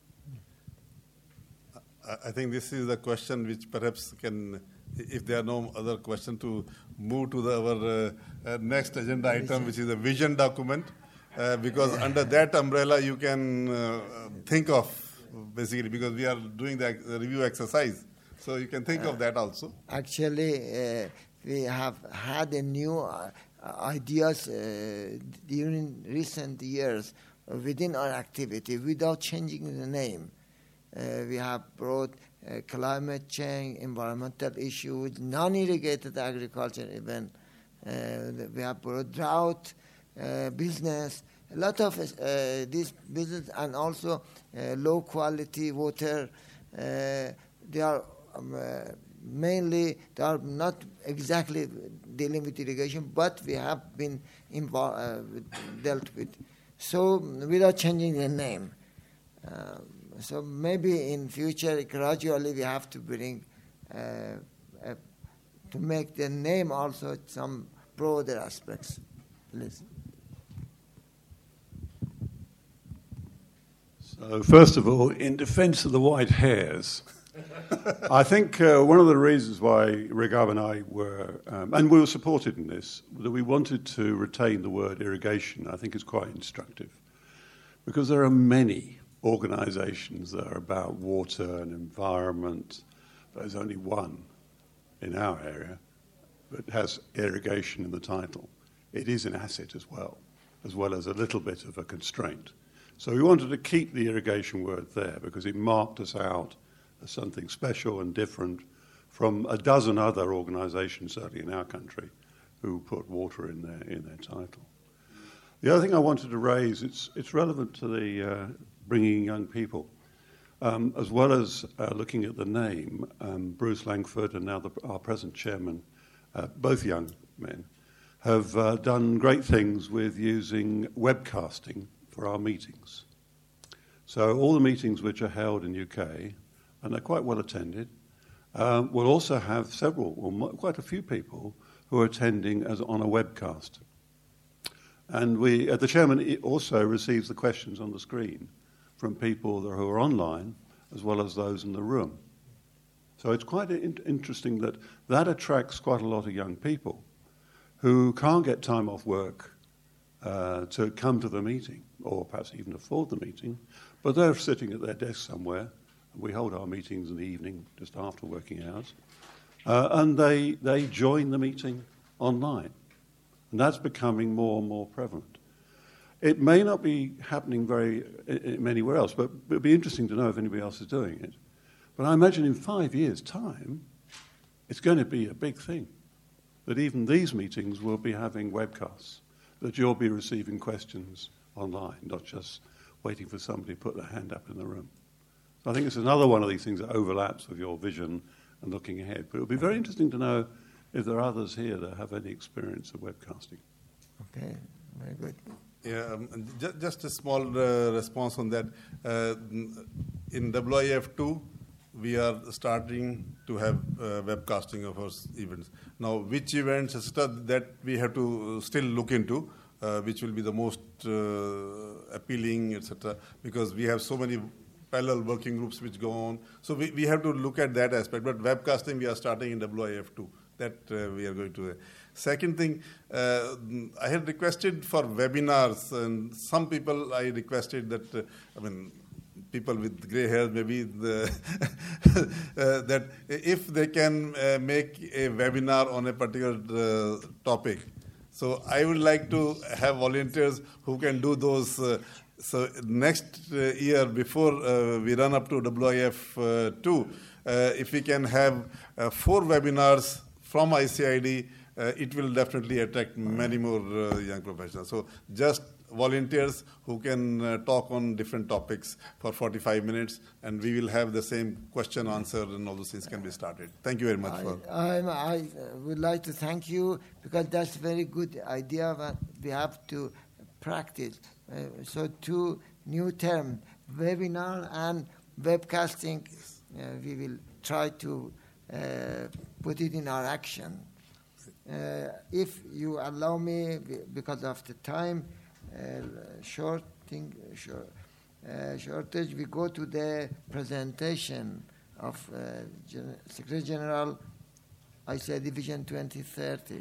I think this is a question which perhaps can, if there are no other questions, to move to the, our uh, uh, next agenda item, which is a vision document, uh, because under that umbrella you can uh, think of, basically, because we are doing the review exercise. So you can think uh, of that also. Actually, uh, we have had a new uh, ideas uh, during recent years within our activity without changing the name. Uh, we have brought uh, climate change, environmental issues, non-irrigated agriculture even. Uh, we have brought drought, uh, business, a lot of uh, this business, and also uh, low quality water. Uh, they are um, uh, mainly, they are not exactly dealing with irrigation, but we have been involved, uh, dealt with. So without changing the name. Uh, So maybe in future, gradually, we have to bring, uh, uh, to make the name also some broader aspects. Please. So first of all, in defence of the white hairs, I think uh, one of the reasons why Regab and I were, um, and we were supported in this, that we wanted to retain the word irrigation, I think is quite instructive. Because there are many organisations that are about water and environment. There's only one in our area that has irrigation in the title. It is an asset as well, as well as a little bit of a constraint. So we wanted to keep the irrigation word there because it marked us out as something special and different from a dozen other organisations, certainly in our country, who put water in their, in their title. The other thing I wanted to raise, it's, it's relevant to the uh, bringing young people. Um, as well as uh, looking at the name, um, Bruce Langford and now the, our present chairman, uh, both young men, have uh, done great things with using webcasting for our meetings. So all the meetings which are held in U K, and they're quite well attended, um, will also have several, or mo- quite a few people who are attending as on a webcast. And we, uh, the chairman also receives the questions on the screen from people that, who are online, as well as those in the room. So it's quite in- interesting that that attracts quite a lot of young people who can't get time off work uh, to come to the meeting, or perhaps even afford the meeting, but they're sitting at their desk somewhere. We hold our meetings in the evening, just after working hours, uh, and they, they join the meeting online. And that's becoming more and more prevalent. It may not be happening very uh, anywhere else, but it would be interesting to know if anybody else is doing it. But I imagine in five years' time, it's going to be a big thing, that even these meetings will be having webcasts, that you'll be receiving questions online, not just waiting for somebody to put their hand up in the room. So I think it's another one of these things that overlaps with your vision and looking ahead. But it would be very interesting to know if there are others here that have any experience of webcasting. Okay, very good. Yeah, um, ju- just a small uh, response on that. Uh, in W I F two, we are starting to have uh, webcasting of our events. Now, which events, et cetera, that we have to still look into, uh, which will be the most uh, appealing, et cetera, because we have so many parallel working groups which go on. So we, we have to look at that aspect. But webcasting, we are starting in W I F two. That uh, we are going to. Uh, Second thing, uh, I had requested for webinars, and some people I requested that, uh, I mean, people with gray hair maybe, the uh, that if they can uh, make a webinar on a particular uh, topic. So I would like to have volunteers who can do those. Uh, so next uh, year, before uh, we run up to W I F two, uh, if we can have uh, four webinars from I C I D, Uh, it will definitely attract many more uh, young professionals. So just volunteers who can uh, talk on different topics for forty-five minutes, and we will have the same question answer, and all those things can be started. Thank you very much. I, for I, I would like to thank you, because that's a very good idea, but we have to practice. Uh, so two new terms, webinar and webcasting, uh, we will try to uh, put it in our action. Uh, if you allow me, because of the time uh, short thing, short, uh, shortage, we go to the presentation of uh, Gen- Secretary General I C I D Vision twenty thirty.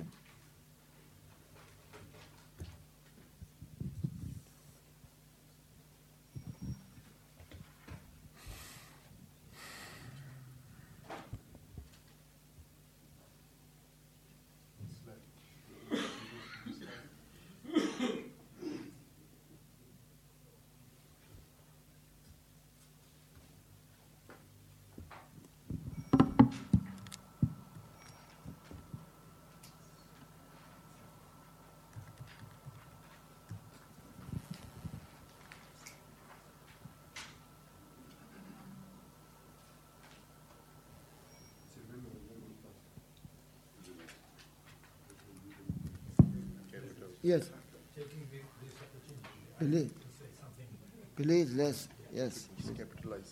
Yes. Please, please, let's, yes. capitalize.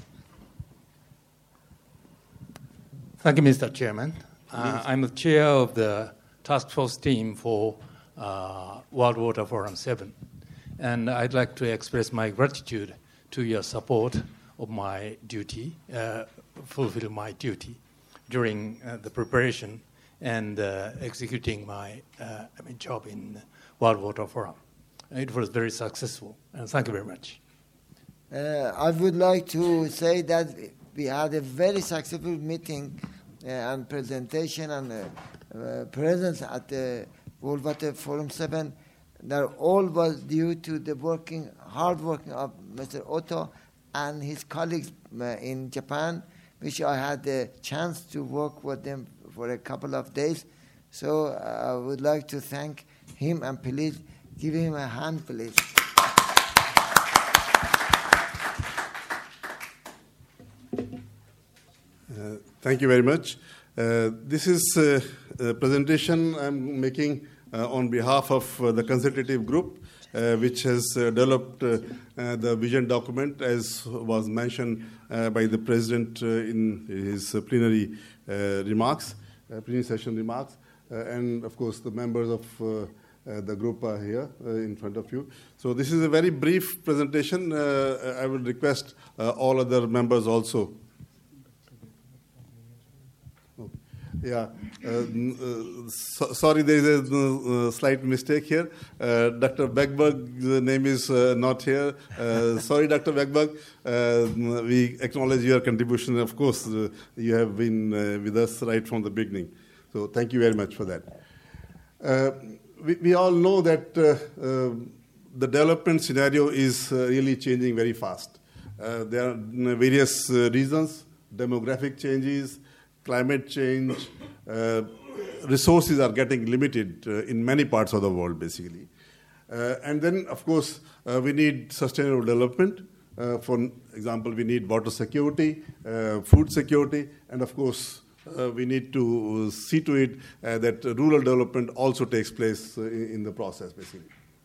Thank you, Mister Chairman. Uh, I'm the chair of the task force team for uh, World Water Forum seven, and I'd like to express my gratitude to your support of my duty, uh, fulfill my duty during uh, the preparation and uh, executing my uh, I mean, job in World Water Forum. It was very successful, and thank you very much. Uh, I would like to say that we had a very successful meeting uh, and presentation and uh, uh, presence at the World Water Forum seven. That all was due to the working, hard working of Mister Otto and his colleagues uh, in Japan, which I had the chance to work with them for a couple of days. So uh, I would like to thank him, and please give him a hand, please. Uh, thank you very much. Uh, this is uh, a presentation I'm making uh, on behalf of uh, the consultative group, uh, which has uh, developed uh, uh, the vision document, as was mentioned uh, by the President uh, in his uh, plenary uh, remarks, uh, plenary session remarks, uh, and of course the members of uh, uh, the group are here uh, in front of you. So this is a very brief presentation. Uh, I will request uh, all other members also. Yeah, uh, uh, so, sorry, there is a uh, slight mistake here. Uh, Doctor Beckberg's name is uh, not here. Uh, sorry, Doctor Beckberg. Uh, we acknowledge your contribution. Of course, uh, you have been uh, with us right from the beginning. So thank you very much for that. Uh, we, we all know that uh, uh, the development scenario is uh, really changing very fast. Uh, there are various uh, reasons demographic changes, climate change, uh, resources are getting limited uh, in many parts of the world, basically. Uh, and then, of course, uh, we need sustainable development. Uh, for example, we need water security, uh, food security, and of course, uh, we need to see to it uh, that rural development also takes place uh, in, in the process, basically.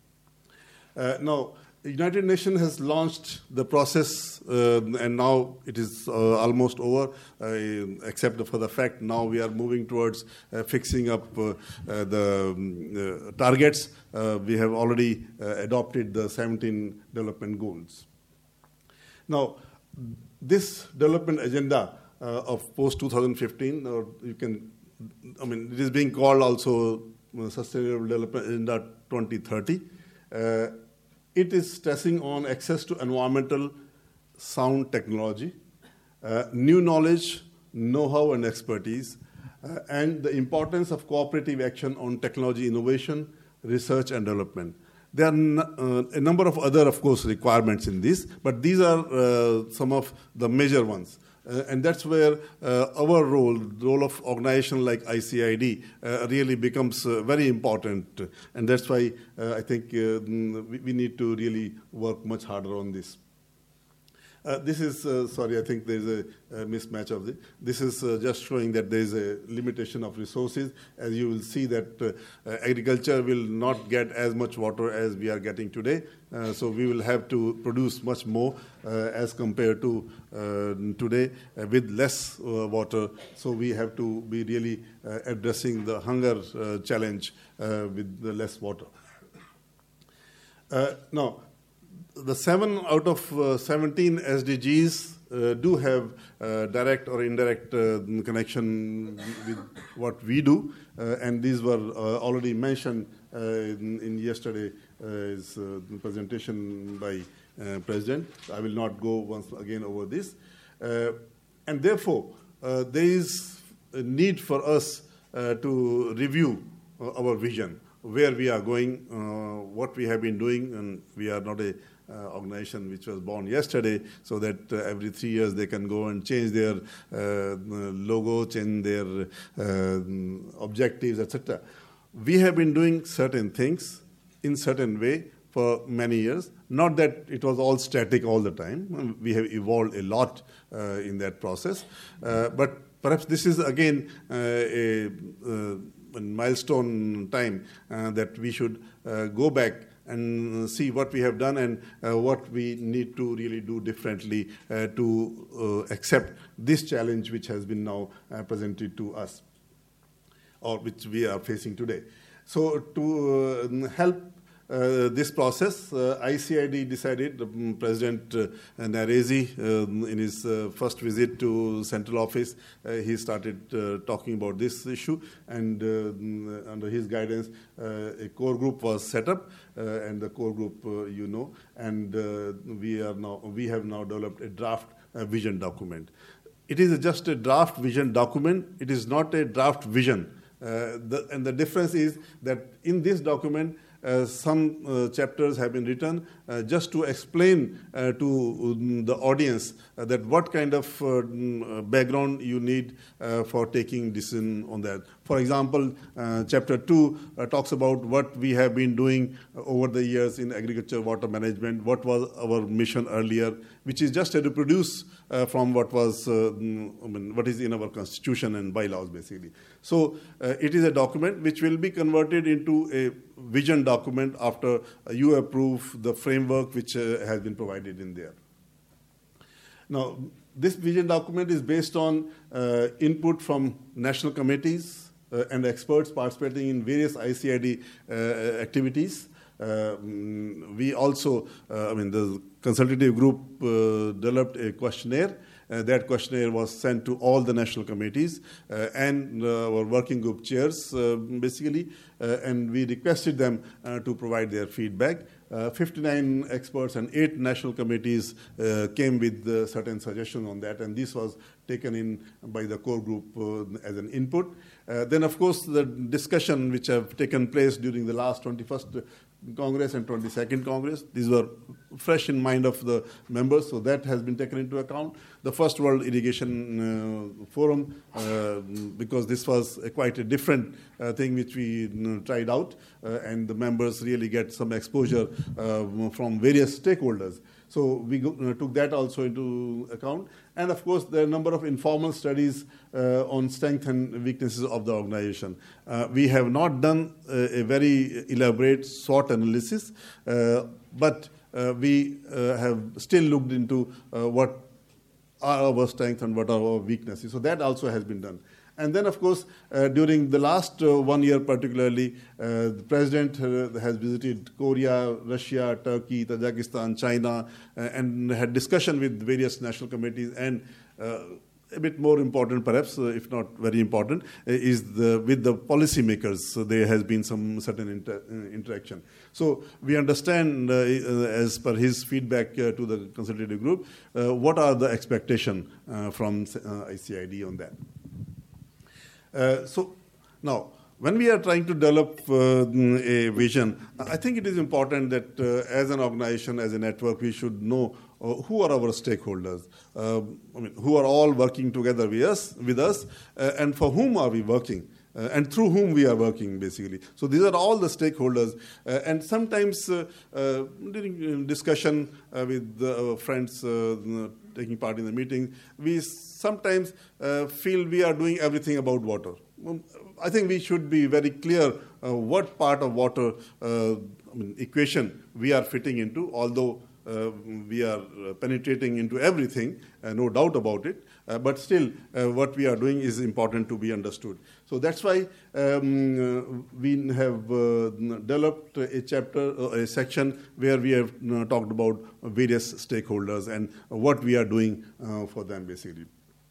Uh, now, the United Nations has launched the process, uh, and now it is uh, almost over, uh, except for the fact now we are moving towards uh, fixing up uh, uh, the um, uh, targets. Uh, we have already uh, adopted the seventeen development goals. Now, this development agenda uh, of post twenty fifteen, or you can, I mean, it is being called also uh, Sustainable Development Agenda twenty thirty. Uh, it is stressing on access to environmental sound technology, uh, new knowledge, know-how and expertise, uh, and the importance of cooperative action on technology innovation, research and development. There are n- uh, a number of other, of course, requirements in this, but these are uh, some of the major ones. Uh, and that's where uh, our role, the role of organization like I C I D, uh, really becomes uh, very important. And that's why uh, I think uh, we, we need to really work much harder on this. Uh, this is, uh, sorry, I think there's a, a mismatch of this. This is uh, just showing that there's a limitation of resources. As you will see that uh, uh, agriculture will not get as much water as we are getting today. Uh, so we will have to produce much more uh, as compared to uh, today uh, with less uh, water. So we have to be really uh, addressing the hunger uh, challenge uh, with the less water. Uh, now, the seven out of uh, seventeen S D Gs uh, do have uh, direct or indirect uh, connection with what we do, uh, and these were uh, already mentioned uh, in, in yesterday's uh, presentation by uh, President. I will not go once again over this. Uh, and therefore, uh, there is a need for us uh, to review uh, our vision, where we are going, uh, what we have been doing, and we are not a Uh, organization which was born yesterday, so that uh, every three years they can go and change their uh, logo, change their uh, objectives, et cetera. We have been doing certain things in certain way for many years. Not that it was all static all the time. We have evolved a lot uh, in that process. Uh, but perhaps this is again uh, a, uh, a milestone time uh, that we should uh, go back and see what we have done and uh, what we need to really do differently uh, to uh, accept this challenge which has been now uh, presented to us, or which we are facing today. So to uh, help uh, this process, uh, I C I D decided, um, President uh, Narezi, uh, in his uh, first visit to central office, uh, he started uh, talking about this issue, and uh, under his guidance, uh, a core group was set up, uh, and the core group, uh, you know, and uh, we are now we have now developed a draft uh, vision document. It is just a draft vision document. It is not a draft vision. Uh, the, and the difference is that in this document, uh, some uh, chapters have been written uh, just to explain uh, to um, the audience uh, that what kind of uh, background you need uh, for taking decision on that. For example, uh, chapter two uh, talks about what we have been doing over the years in agriculture, water management, what was our mission earlier, which is just to reproduce uh, from what was, uh, I mean, what is in our constitution and bylaws, basically. So uh, it is a document which will be converted into a vision document after uh, you approve the framework which uh, has been provided in there. Now, this vision document is based on uh, input from national committees, Uh, and experts participating in various I C I D uh, activities. Uh, we also, uh, I mean, the consultative group uh, developed a questionnaire. Uh, that questionnaire was sent to all the national committees uh, and uh, our working group chairs, uh, basically, uh, and we requested them uh, to provide their feedback. Uh, fifty-nine experts and eight national committees uh, came with uh, certain suggestions on that, and this was taken in by the core group uh, as an input. Uh, then, of course, the discussion which have taken place during the last twenty-first Congress and twenty-second Congress, these were fresh in mind of the members, so that has been taken into account. The First World Irrigation uh, Forum, uh, because this was a quite a different uh, thing which we you know, tried out, uh, and the members really get some exposure uh, from various stakeholders. So we go, uh, took that also into account. And of course, there are a number of informal studies uh, on strengths and weaknesses of the organization. Uh, we have not done uh, a very elaborate SWOT analysis, uh, but uh, we uh, have still looked into uh, what are our strengths and what are our weaknesses. So that also has been done. And then, of course, uh, during the last uh, one year particularly, uh, the President uh, has visited Korea, Russia, Turkey, Tajikistan, China, uh, and had discussion with various national committees. And uh, a bit more important, perhaps, uh, if not very important, uh, is the, with the policymakers. So there has been some certain inter uh, interaction. So we understand, uh, uh, as per his feedback uh, to the consultative group, uh, what are the expectations uh, from uh, I C I D on that. Uh, so now, when we are trying to develop uh, a vision, I think it is important that uh, as an organization, as a network, we should know uh, who are our stakeholders. Uh, I mean, who are all working together with us, with us uh, and for whom are we working? Uh, and through whom we are working, basically. So these are all the stakeholders. Uh, and sometimes uh, uh, during discussion uh, with uh, friends uh, taking part in the meeting, we sometimes uh, feel we are doing everything about water. I think we should be very clear uh, what part of water uh, I mean, equation we are fitting into, although uh, we are uh, penetrating into everything, uh, no doubt about it. Uh, but still, uh, what we are doing is important to be understood. So that's why um, uh, we have uh, developed a chapter, uh, a section where we have uh, talked about various stakeholders and what we are doing uh, for them, basically.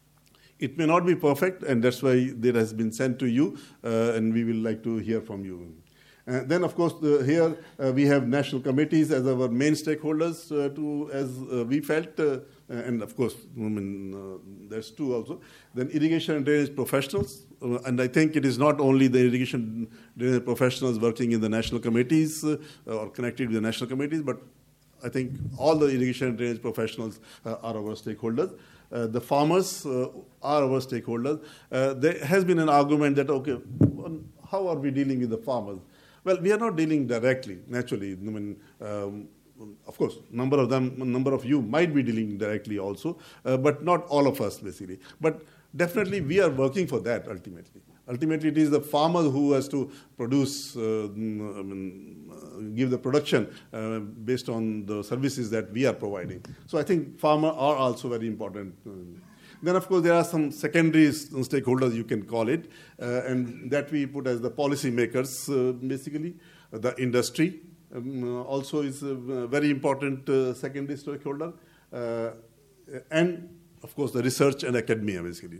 It may not be perfect, and that's why it has been sent to you, uh, and we will like to hear from you. Uh, then, of course, the, here uh, we have national committees as our main stakeholders, uh, to, as uh, we felt, uh, and of course, I mean, uh, there's two also. Then irrigation and drainage professionals, uh, and I think it is not only the irrigation drainage professionals working in the national committees uh, or connected with the national committees, but I think all the irrigation and drainage professionals uh, are our stakeholders. Uh, the farmers uh, are our stakeholders. Uh, there has been an argument that, okay, how are we dealing with the farmers? Well, we are not dealing directly, naturally. I mean, um, of course, number of them, number of you might be dealing directly also, uh, but not all of us, basically. But definitely, we are working for that ultimately. Ultimately, it is the farmer who has to produce, uh, I mean, uh, give the production uh, based on the services that we are providing. So I think farmers are also very important. Then, of course, there are some secondary stakeholders, you can call it, uh, and that we put as the policy makers, uh, basically. Uh, the industry um, also is a very important uh, secondary stakeholder. Uh, and, of course, the research and academia, basically.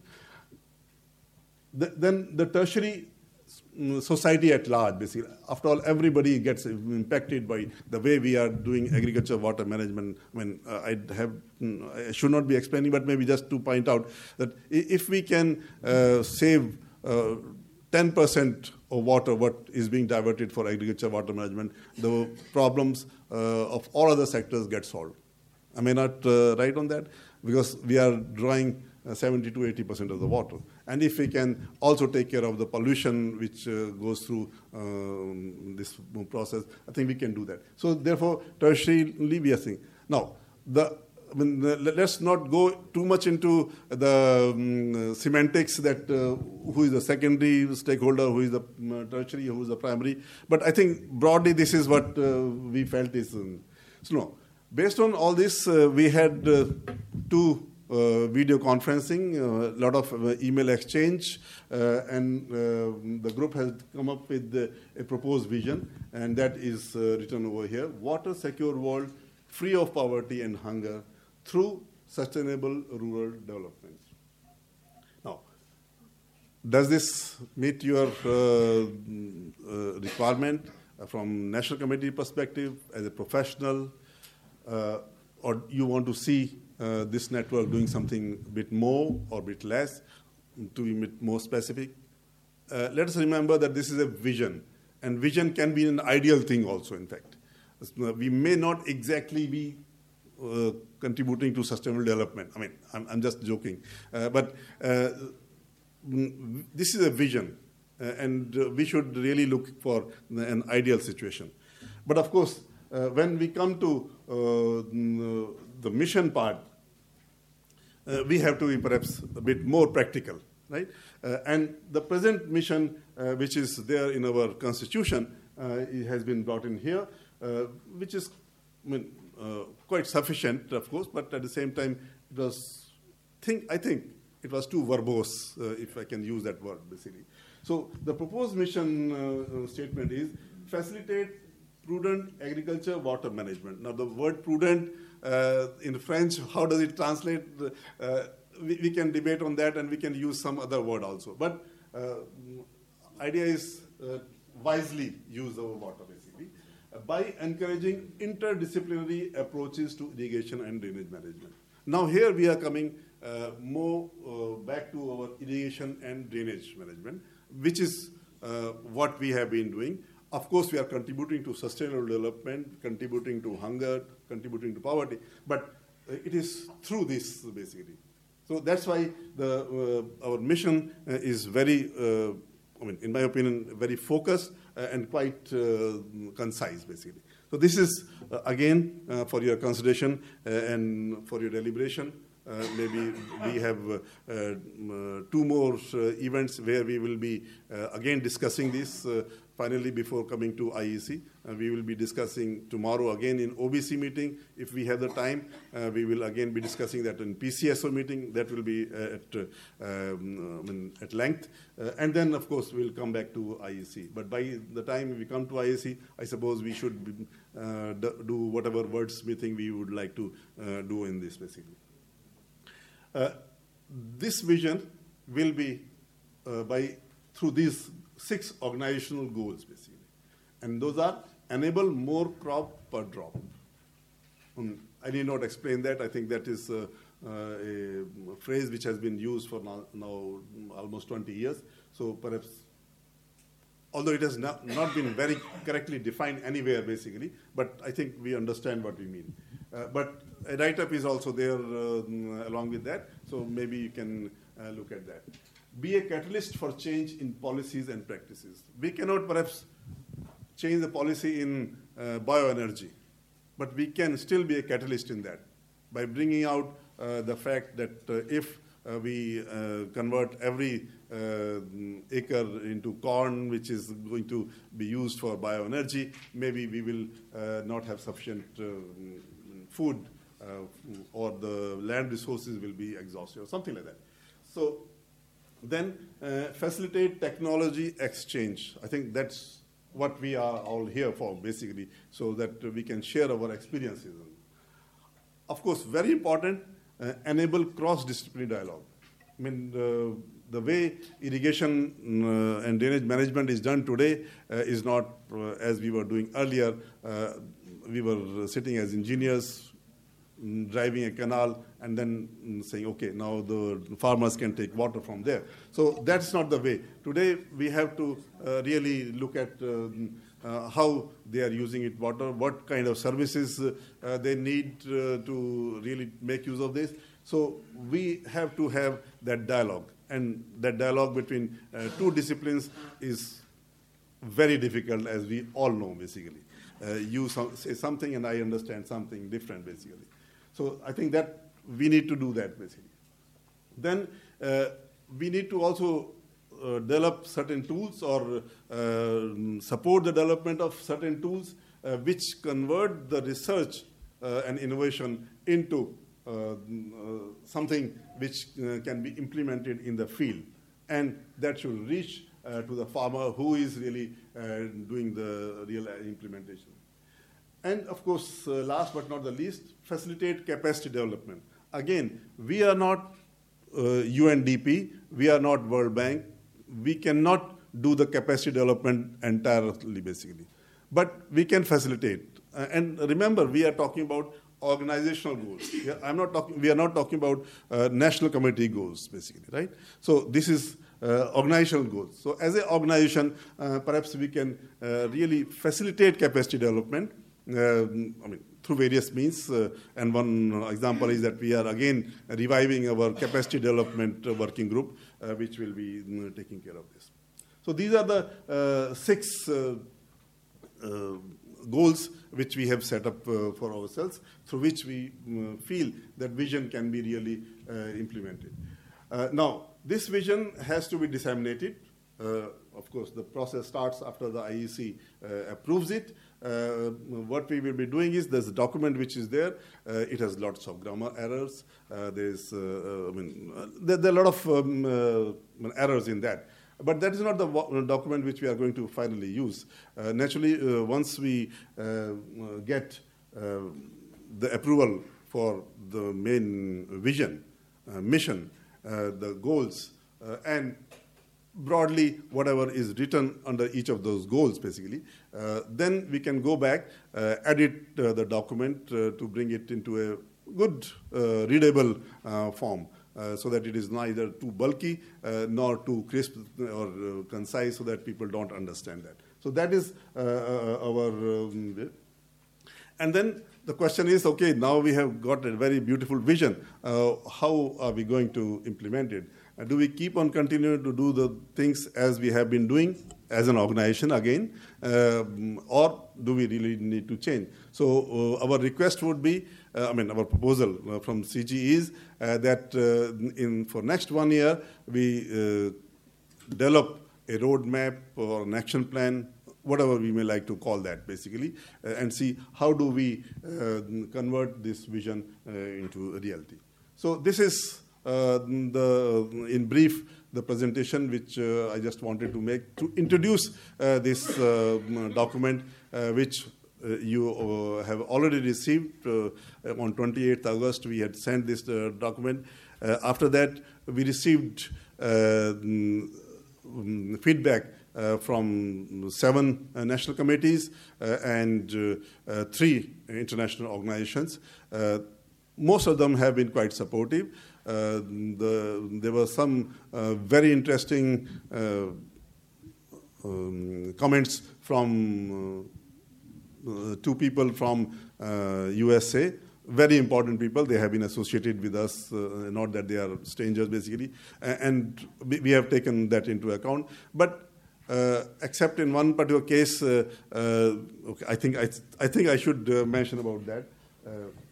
The, then the tertiary society at large, basically. After all, everybody gets impacted by the way we are doing agriculture, water management. I mean, uh, I have, I should not be explaining, but maybe just to point out that if we can uh, save uh, ten percent of water, what is being diverted for agriculture, water management, the problems uh, of all other sectors get solved. Am I not uh, right on that? Because we are drawing uh, seventy to eighty percent of the water. And if we can also take care of the pollution which uh, goes through um, this process, I think we can do that. So therefore, tertiarily we are saying. Now, the, I mean, the, let's not go too much into the um, semantics that uh, who is the secondary stakeholder, who is the um, tertiary, who is the primary. But I think broadly this is what uh, we felt is. Um, so no, based on all this, uh, we had uh, two Uh, video conferencing, a uh, lot of uh, email exchange, uh, and uh, the group has come up with the, a proposed vision, and that is uh, written over here. Water secure world free of poverty and hunger through sustainable rural development. Now, does this meet your uh, uh, requirement from national committee perspective as a professional, uh, or you want to see uh, this network doing something a bit more or a bit less, to be a bit more specific? Uh, let us remember that this is a vision, and vision can be an ideal thing also, in fact. We may not exactly be uh, contributing to sustainable development. I mean, I'm, I'm just joking. Uh, but uh, this is a vision, uh, and uh, we should really look for an ideal situation. But of course, uh, when we come to uh, the mission part, uh, we have to be perhaps a bit more practical, right? Uh, and the present mission, uh, which is there in our constitution, uh, it has been brought in here, uh, which is I mean, uh, quite sufficient, of course, but at the same time, it was, think, I think, it was too verbose, uh, if I can use that word, basically. So the proposed mission uh, statement is facilitate prudent agriculture water management. Now the word prudent uh, in French, how does it translate? Uh, we, we can debate on that, and we can use some other word also. But uh, idea is uh, wisely use our water, basically, uh, by encouraging interdisciplinary approaches to irrigation and drainage management. Now here we are coming uh, more uh, back to our irrigation and drainage management, which is uh, what we have been doing. Of course, we are contributing to sustainable development, contributing to hunger, contributing to poverty, but uh, it is through this, basically. So that's why the, uh, our mission uh, is very, uh, I mean, in my opinion, very focused uh, and quite uh, concise, basically. So this is, uh, again, uh, for your consideration uh, and for your deliberation. Uh, maybe we have uh, uh, two more uh, events where we will be, uh, again, discussing this. Uh, Finally, before coming to I E C, uh, we will be discussing tomorrow again in O B C meeting. If we have the time, uh, we will again be discussing that in P C S O meeting. That will be uh, at, uh, um, I mean, at length. Uh, and then, of course, we'll come back to I E C. But by the time we come to I E C, I suppose we should be, uh, do whatever wordsmithing we would like to uh, do in this, basically. Uh, this vision will be uh, by through these six organizational goals, basically. And those are enable more crop per drop. Um, I need not explain that. I think that is uh, uh, a phrase which has been used for now, now almost twenty years. So perhaps, although it has not, not been very correctly defined anywhere, basically, but I think we understand what we mean. Uh, but a write-up is also there uh, along with that, so maybe you can uh, look at that. Be a catalyst for change in policies and practices. We cannot perhaps change the policy in uh, bioenergy, but we can still be a catalyst in that by bringing out uh, the fact that uh, if uh, we uh, convert every uh, acre into corn, which is going to be used for bioenergy, maybe we will uh, not have sufficient uh, food uh, or the land resources will be exhausted or something like that. So then uh, facilitate technology exchange. I think that's what we are all here for, basically, so that we can share our experiences. Of course, very important, uh, enable cross-disciplinary dialogue. I mean, uh, the way irrigation uh, and drainage management is done today uh, is not uh, as we were doing earlier. Uh, we were sitting as engineers, driving a canal, and then saying, okay, now the farmers can take water from there. So that's not the way. Today, we have to uh, really look at uh, uh, how they are using it, water, what kind of services uh, they need uh, to really make use of this. So we have to have that dialogue. And that dialogue between uh, two disciplines is very difficult, as we all know, basically. Uh, you so- say something and I understand something different, basically. So I think that we need to do that, basically. Then uh, we need to also uh, develop certain tools or uh, support the development of certain tools uh, which convert the research uh, and innovation into uh, uh, something which uh, can be implemented in the field. And that should reach uh, to the farmer who is really uh, doing the real implementation. And of course, uh, last but not the least, facilitate capacity development. Again, we are not uh, U N D P, we are not World Bank, we cannot do the capacity development entirely, basically. But we can facilitate. Uh, and remember, we are talking about organizational goals. Yeah, I'm not talking, we are not talking about uh, national committee goals, basically, right? So this is uh, organizational goals. So as an organization, uh, perhaps we can uh, really facilitate capacity development, uh, I mean, through various means. Uh, and one example is that we are again reviving our capacity development working group, uh, which will be uh, taking care of this. So these are the uh, six uh, uh, goals which we have set up uh, for ourselves, through which we uh, feel that vision can be really uh, implemented. Uh, now, this vision has to be disseminated. Uh, of course, the process starts after the I E C uh, approves it. Uh, what we will be doing is there's a document which is there. Uh, it has lots of grammar errors. Uh, there's, uh, uh, I mean, uh, there, there are a lot of um, uh, errors in that. But that is not the document which we are going to finally use. Uh, naturally, uh, once we uh, get uh, the approval for the main vision, uh, mission, uh, the goals, uh, and broadly whatever is written under each of those goals, basically, uh, then we can go back, uh, edit uh, the document uh, to bring it into a good, uh, readable uh, form. Uh, so that it is neither too bulky uh, nor too crisp or uh, concise, so that people don't understand that. So that is uh, uh, our... Um, and then the question is, okay, now we have got a very beautiful vision. Uh, how are we going to implement it? Uh, do we keep on continuing to do the things as we have been doing as an organization again, uh, or do we really need to change? So uh, our request would be, uh, I mean, our proposal uh, from C G is uh, that uh, in for next one year we uh, develop a roadmap or an action plan, whatever we may like to call that, basically, uh, and see how do we uh, convert this vision uh, into reality. So this is uh, the, in brief, the presentation which uh, I just wanted to make to introduce uh, this uh, document, uh, which uh, you uh, have already received. Uh, on twenty-eighth of August, we had sent this uh, document. Uh, after that, we received uh, um, feedback uh, from seven uh, national committees uh, and uh, uh, three international organizations. Uh, most of them have been quite supportive. Uh, the, there were some uh, very interesting uh, um, comments from uh, uh, two people from uh, U S A, very important people. They have been associated with us, uh, not that they are strangers, basically, and we have taken that into account. But uh, except in one particular case, uh, uh, okay, I think I, I think I should uh, mention about that. Uh,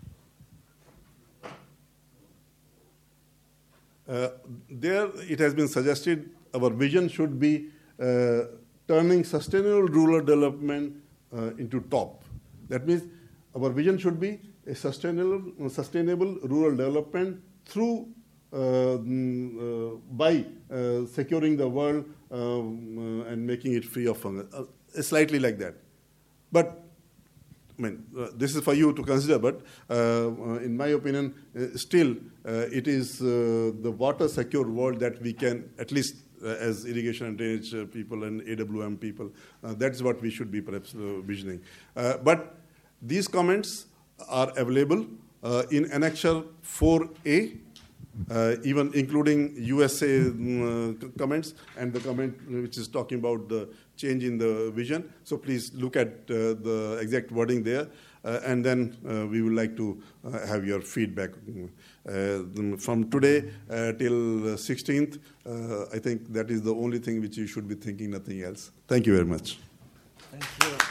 Uh, there it has been suggested our vision should be uh, turning sustainable rural development uh, into top. That means our vision should be a sustainable, sustainable rural development through uh, uh, by uh, securing the world um, uh, and making it free of fungus. Uh, slightly like that. But I mean, uh, this is for you to consider, but uh, uh, in my opinion, uh, still uh, it is uh, the water-secure world that we can, at least uh, as irrigation and drainage uh, people and A W M people, uh, that's what we should be perhaps uh, visioning. Uh, but these comments are available uh, in Annexure four A, uh, even including U S A um, uh, comments and the comment which is talking about the change in the vision. So please look at uh, the exact wording there, uh, and then uh, we would like to uh, have your feedback. Uh, from today uh, till sixteenth, uh, I think that is the only thing which you should be thinking, nothing else. Thank you very much. Thank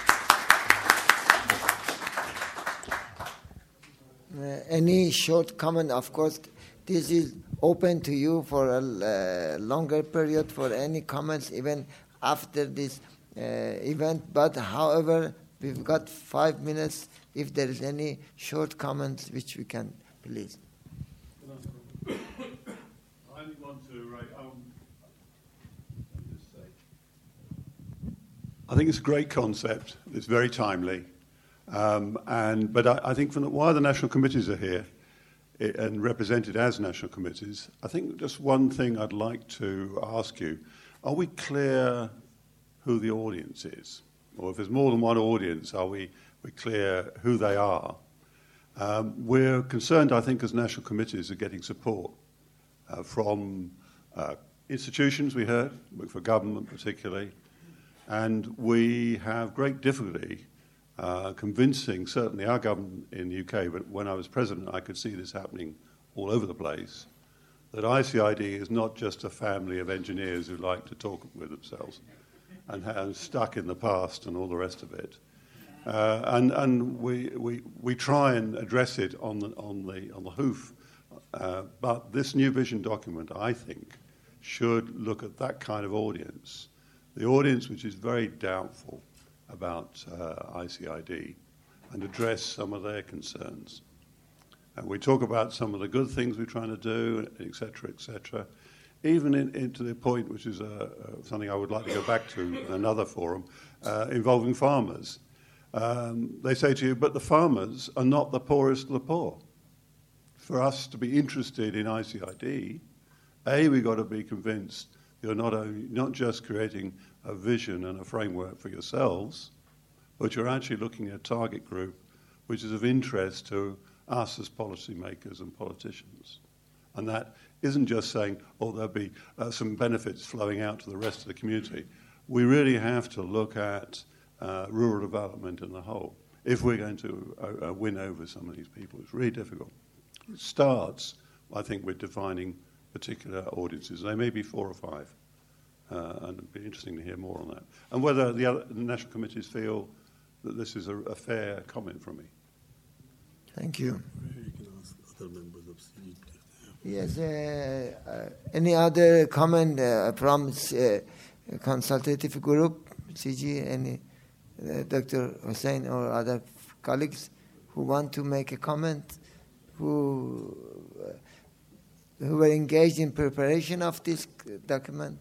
you. Uh, any short comment? Of course, this is open to you for a uh, longer period for any comments, even after this uh, event. But however, we've got five minutes. If there is any short comments which we can, please. I only want to write. Um, just say. I think it's a great concept. It's very timely, um, and but I, I think from the, why the national committees are here it, and represented as national committees, I think just one thing I'd like to ask you. are we clear who the audience is? Or if there's more than one audience, are we, we clear who they are? Um, we're concerned, I think, as national committees of getting support uh, from uh, institutions, we heard, for government particularly, and we have great difficulty uh, convincing, certainly our government in the U K, but when I was president I could see this happening all over the place, that I C I D is not just a family of engineers who like to talk with themselves and are stuck in the past and all the rest of it. Uh, and and we, we we try and address it on the on the on the hoof, uh, but this new vision document, I think, should look at that kind of audience, the audience which is very doubtful about uh, I C I D, and address some of their concerns. And we talk about some of the good things we're trying to do, et cetera, et cetera, even in, into the point, which is uh, uh, something I would like to go back to in another forum, uh, involving farmers. Um, they say to you, but the farmers are not the poorest of the poor. For us to be interested in I C I D, A, we've got to be convinced you're not, only, not just creating a vision and a framework for yourselves, but you're actually looking at a target group which is of interest to us as policymakers and politicians. And that isn't just saying, oh, there'll be uh, some benefits flowing out to the rest of the community. We really have to look at uh, rural development in the whole if we're going to uh, uh, win over some of these people. It's really difficult. It starts, I think, with defining particular audiences. They may be four or five. Uh, and it'd be interesting to hear more on that. And whether the other the national committees feel that this is a, a fair comment from me. Thank you. You can ask other members of C G. Yes, uh, uh, any other comment uh, from uh, consultative group, C G, any, uh, Doctor Hussain or other colleagues who want to make a comment, who, uh, who were engaged in preparation of this document?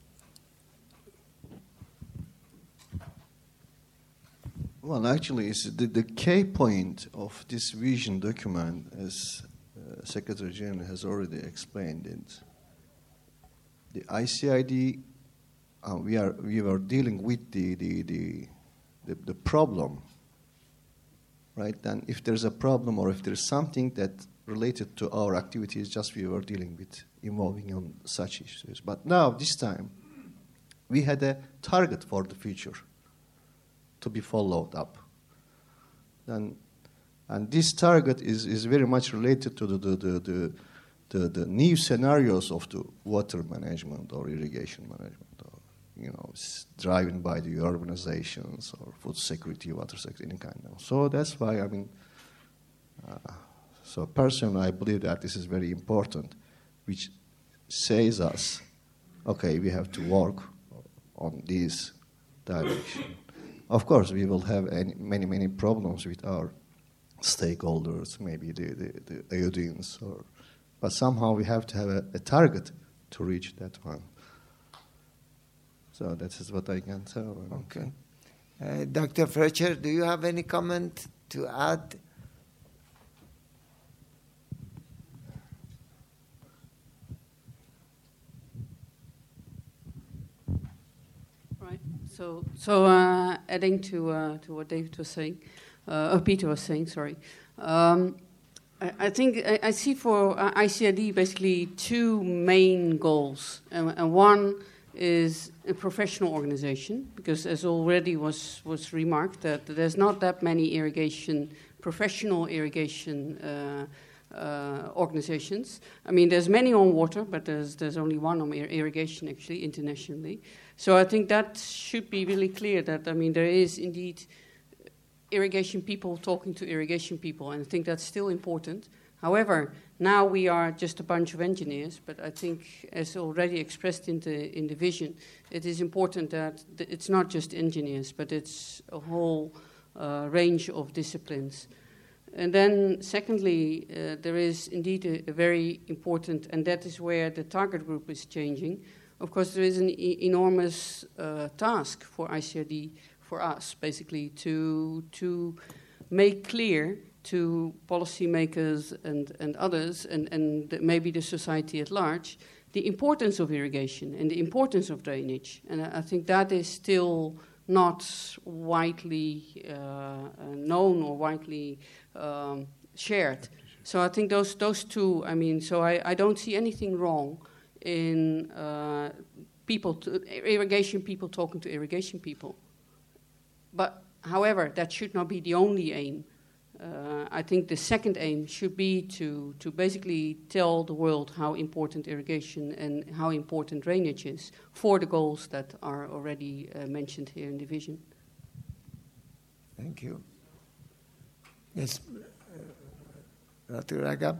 Well, actually, it's the, the key point of this vision document, as uh, Secretary General has already explained it. The I C I D, uh, we are we were dealing with the the, the the the problem, right? And if there's a problem or if there's something that related to our activities, just we were dealing with involving on such issues. But now, this time, we had a target for the future to be followed up. And, and this target is, is very much related to the, the, the, the, the, the new scenarios of the water management or irrigation management, or, you know, driven by the urbanizations or food security, water security, any kind of. So that's why, I mean, uh, so personally, I believe that this is very important, which says us, okay, we have to work on this direction. Of course, we will have any, many, many problems with our stakeholders, maybe the, the, the audience, or, but somehow we have to have a, a target to reach that one. So that is what I can tell. Okay. Uh, Doctor Fletcher, do you have any comment to add? So, so uh, adding to uh, to what David was saying, uh, or Peter was saying, sorry, um, I, I think I, I see for uh, I C I D basically two main goals, and, and one is a professional organization, because as already was was remarked, that there's not that many irrigation professional irrigation uh, uh, organizations. I mean, there's many on water, but there's there's only one on ir- irrigation actually internationally. So I think that should be really clear that, I mean, there is indeed irrigation people talking to irrigation people, and I think that's still important. However, now we are just a bunch of engineers, but I think, as already expressed in the, in the vision, it is important that th- it's not just engineers, but it's a whole uh, range of disciplines. And then, secondly, uh, there is indeed a, a very important, and that is where the target group is changing. Of course, there is an e- enormous uh, task for I C I D, for us, basically, to to make clear to policymakers and, and others, and, and maybe the society at large, the importance of irrigation and the importance of drainage. And I, I think that is still not widely uh, known or widely um, shared. So I think those those two, I mean, so I, I don't see anything wrong in uh, people, to, irrigation people talking to irrigation people. But however, that should not be the only aim. Uh, I think the second aim should be to, to basically tell the world how important irrigation and how important drainage is for the goals that are already uh, mentioned here in the vision. Thank you. Yes, uh, Doctor Ragab.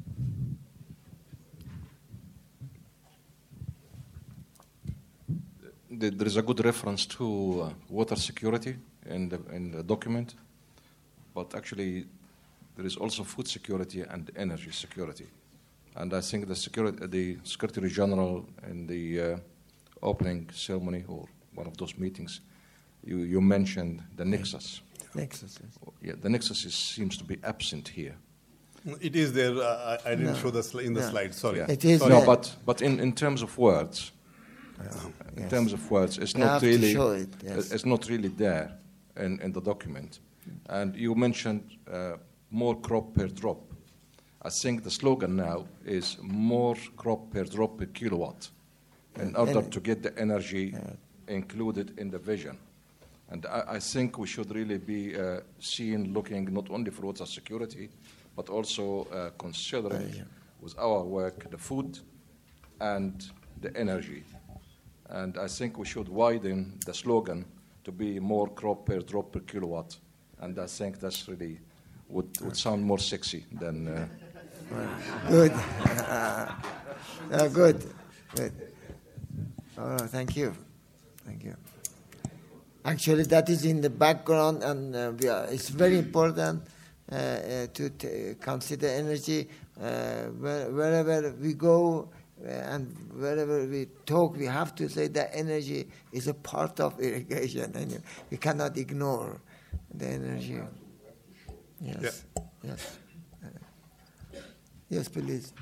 There is a good reference to uh, water security in the, in the document. But actually, there is also food security and energy security. And I think the security, the Secretary General in the uh, opening ceremony or one of those meetings, you, you mentioned the nexus. Nexus, yes. Yeah, the nexus is, seems to be absent here. It is there. Uh, I didn't No. show the sli- in the No. slide. Sorry. Yeah. It is No, there. but but in, in terms of words, in yes. terms of words, it's You not have to really show it, yes. it's not really there in, in the document. And you mentioned uh, more crop per drop. I think the slogan now is more crop per drop per kilowatt in order And- to get the energy included in the vision. And I, I think we should really be uh, seen looking not only for water security, but also uh, considering with our work the food and the energy. And I think we should widen the slogan to be more crop per drop per kilowatt. And I think that's really would, would sound more sexy than. Uh, Good. Uh, good. Good. Oh, thank you. Thank you. Actually, that is in the background, and uh, we are, it's very important uh, uh, to t- consider energy uh, where, wherever we go uh, and wherever we talk. We have to say that energy is a part of irrigation, and we cannot ignore the energy. Yes. Yeah. Yes. Uh, yes, please.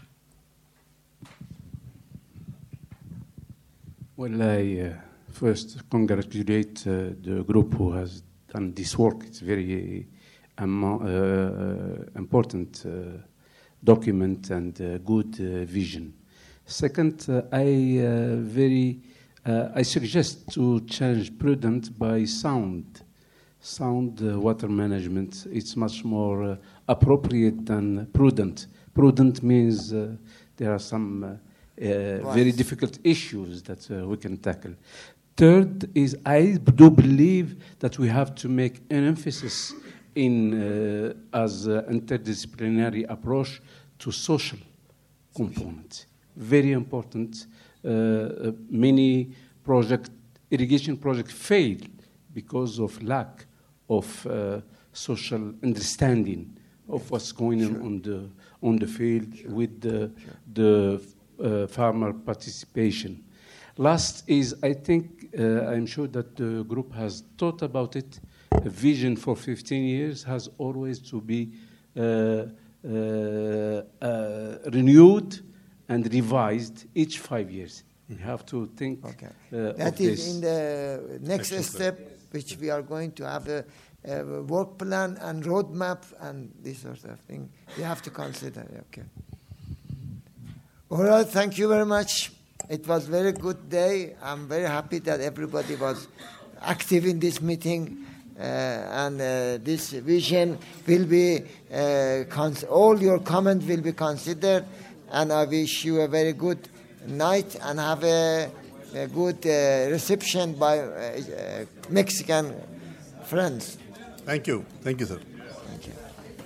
Well, I uh, first congratulate uh, the group who has done this work. It's very um, uh, important uh, document and uh, good uh, vision. Second, uh, I uh, very uh, I suggest to change prudent by sound. Sound uh, water management. It's much more uh, appropriate than prudent. Prudent means uh, there are some uh, uh, very difficult issues that uh, we can tackle. Third is I do believe that we have to make an emphasis in uh, as an interdisciplinary approach to social components. Very important. Uh, uh, many project irrigation projects fail because of lack of uh, social understanding of what's going on on the on the field with the the uh, farmer participation. Last is, I think, uh, I'm sure that the group has thought about it. A vision for fifteen years has always to be uh, uh, uh, renewed and revised each five years. You have to think Okay. uh, That of is this. in the next Action plan. step, which we are going to have a, a work plan and roadmap and this sort of thing. We have to consider. Okay. All right. Thank you very much. It was a very good day. I'm very happy that everybody was active in this meeting, uh, and uh, this vision will be uh, cons- all your comments will be considered. And I wish you a very good night and have a, a good uh, reception by uh, uh, Mexican friends. Thank you. Thank you, sir. Thank you.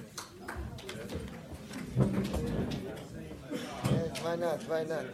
Yes, why not? Why not?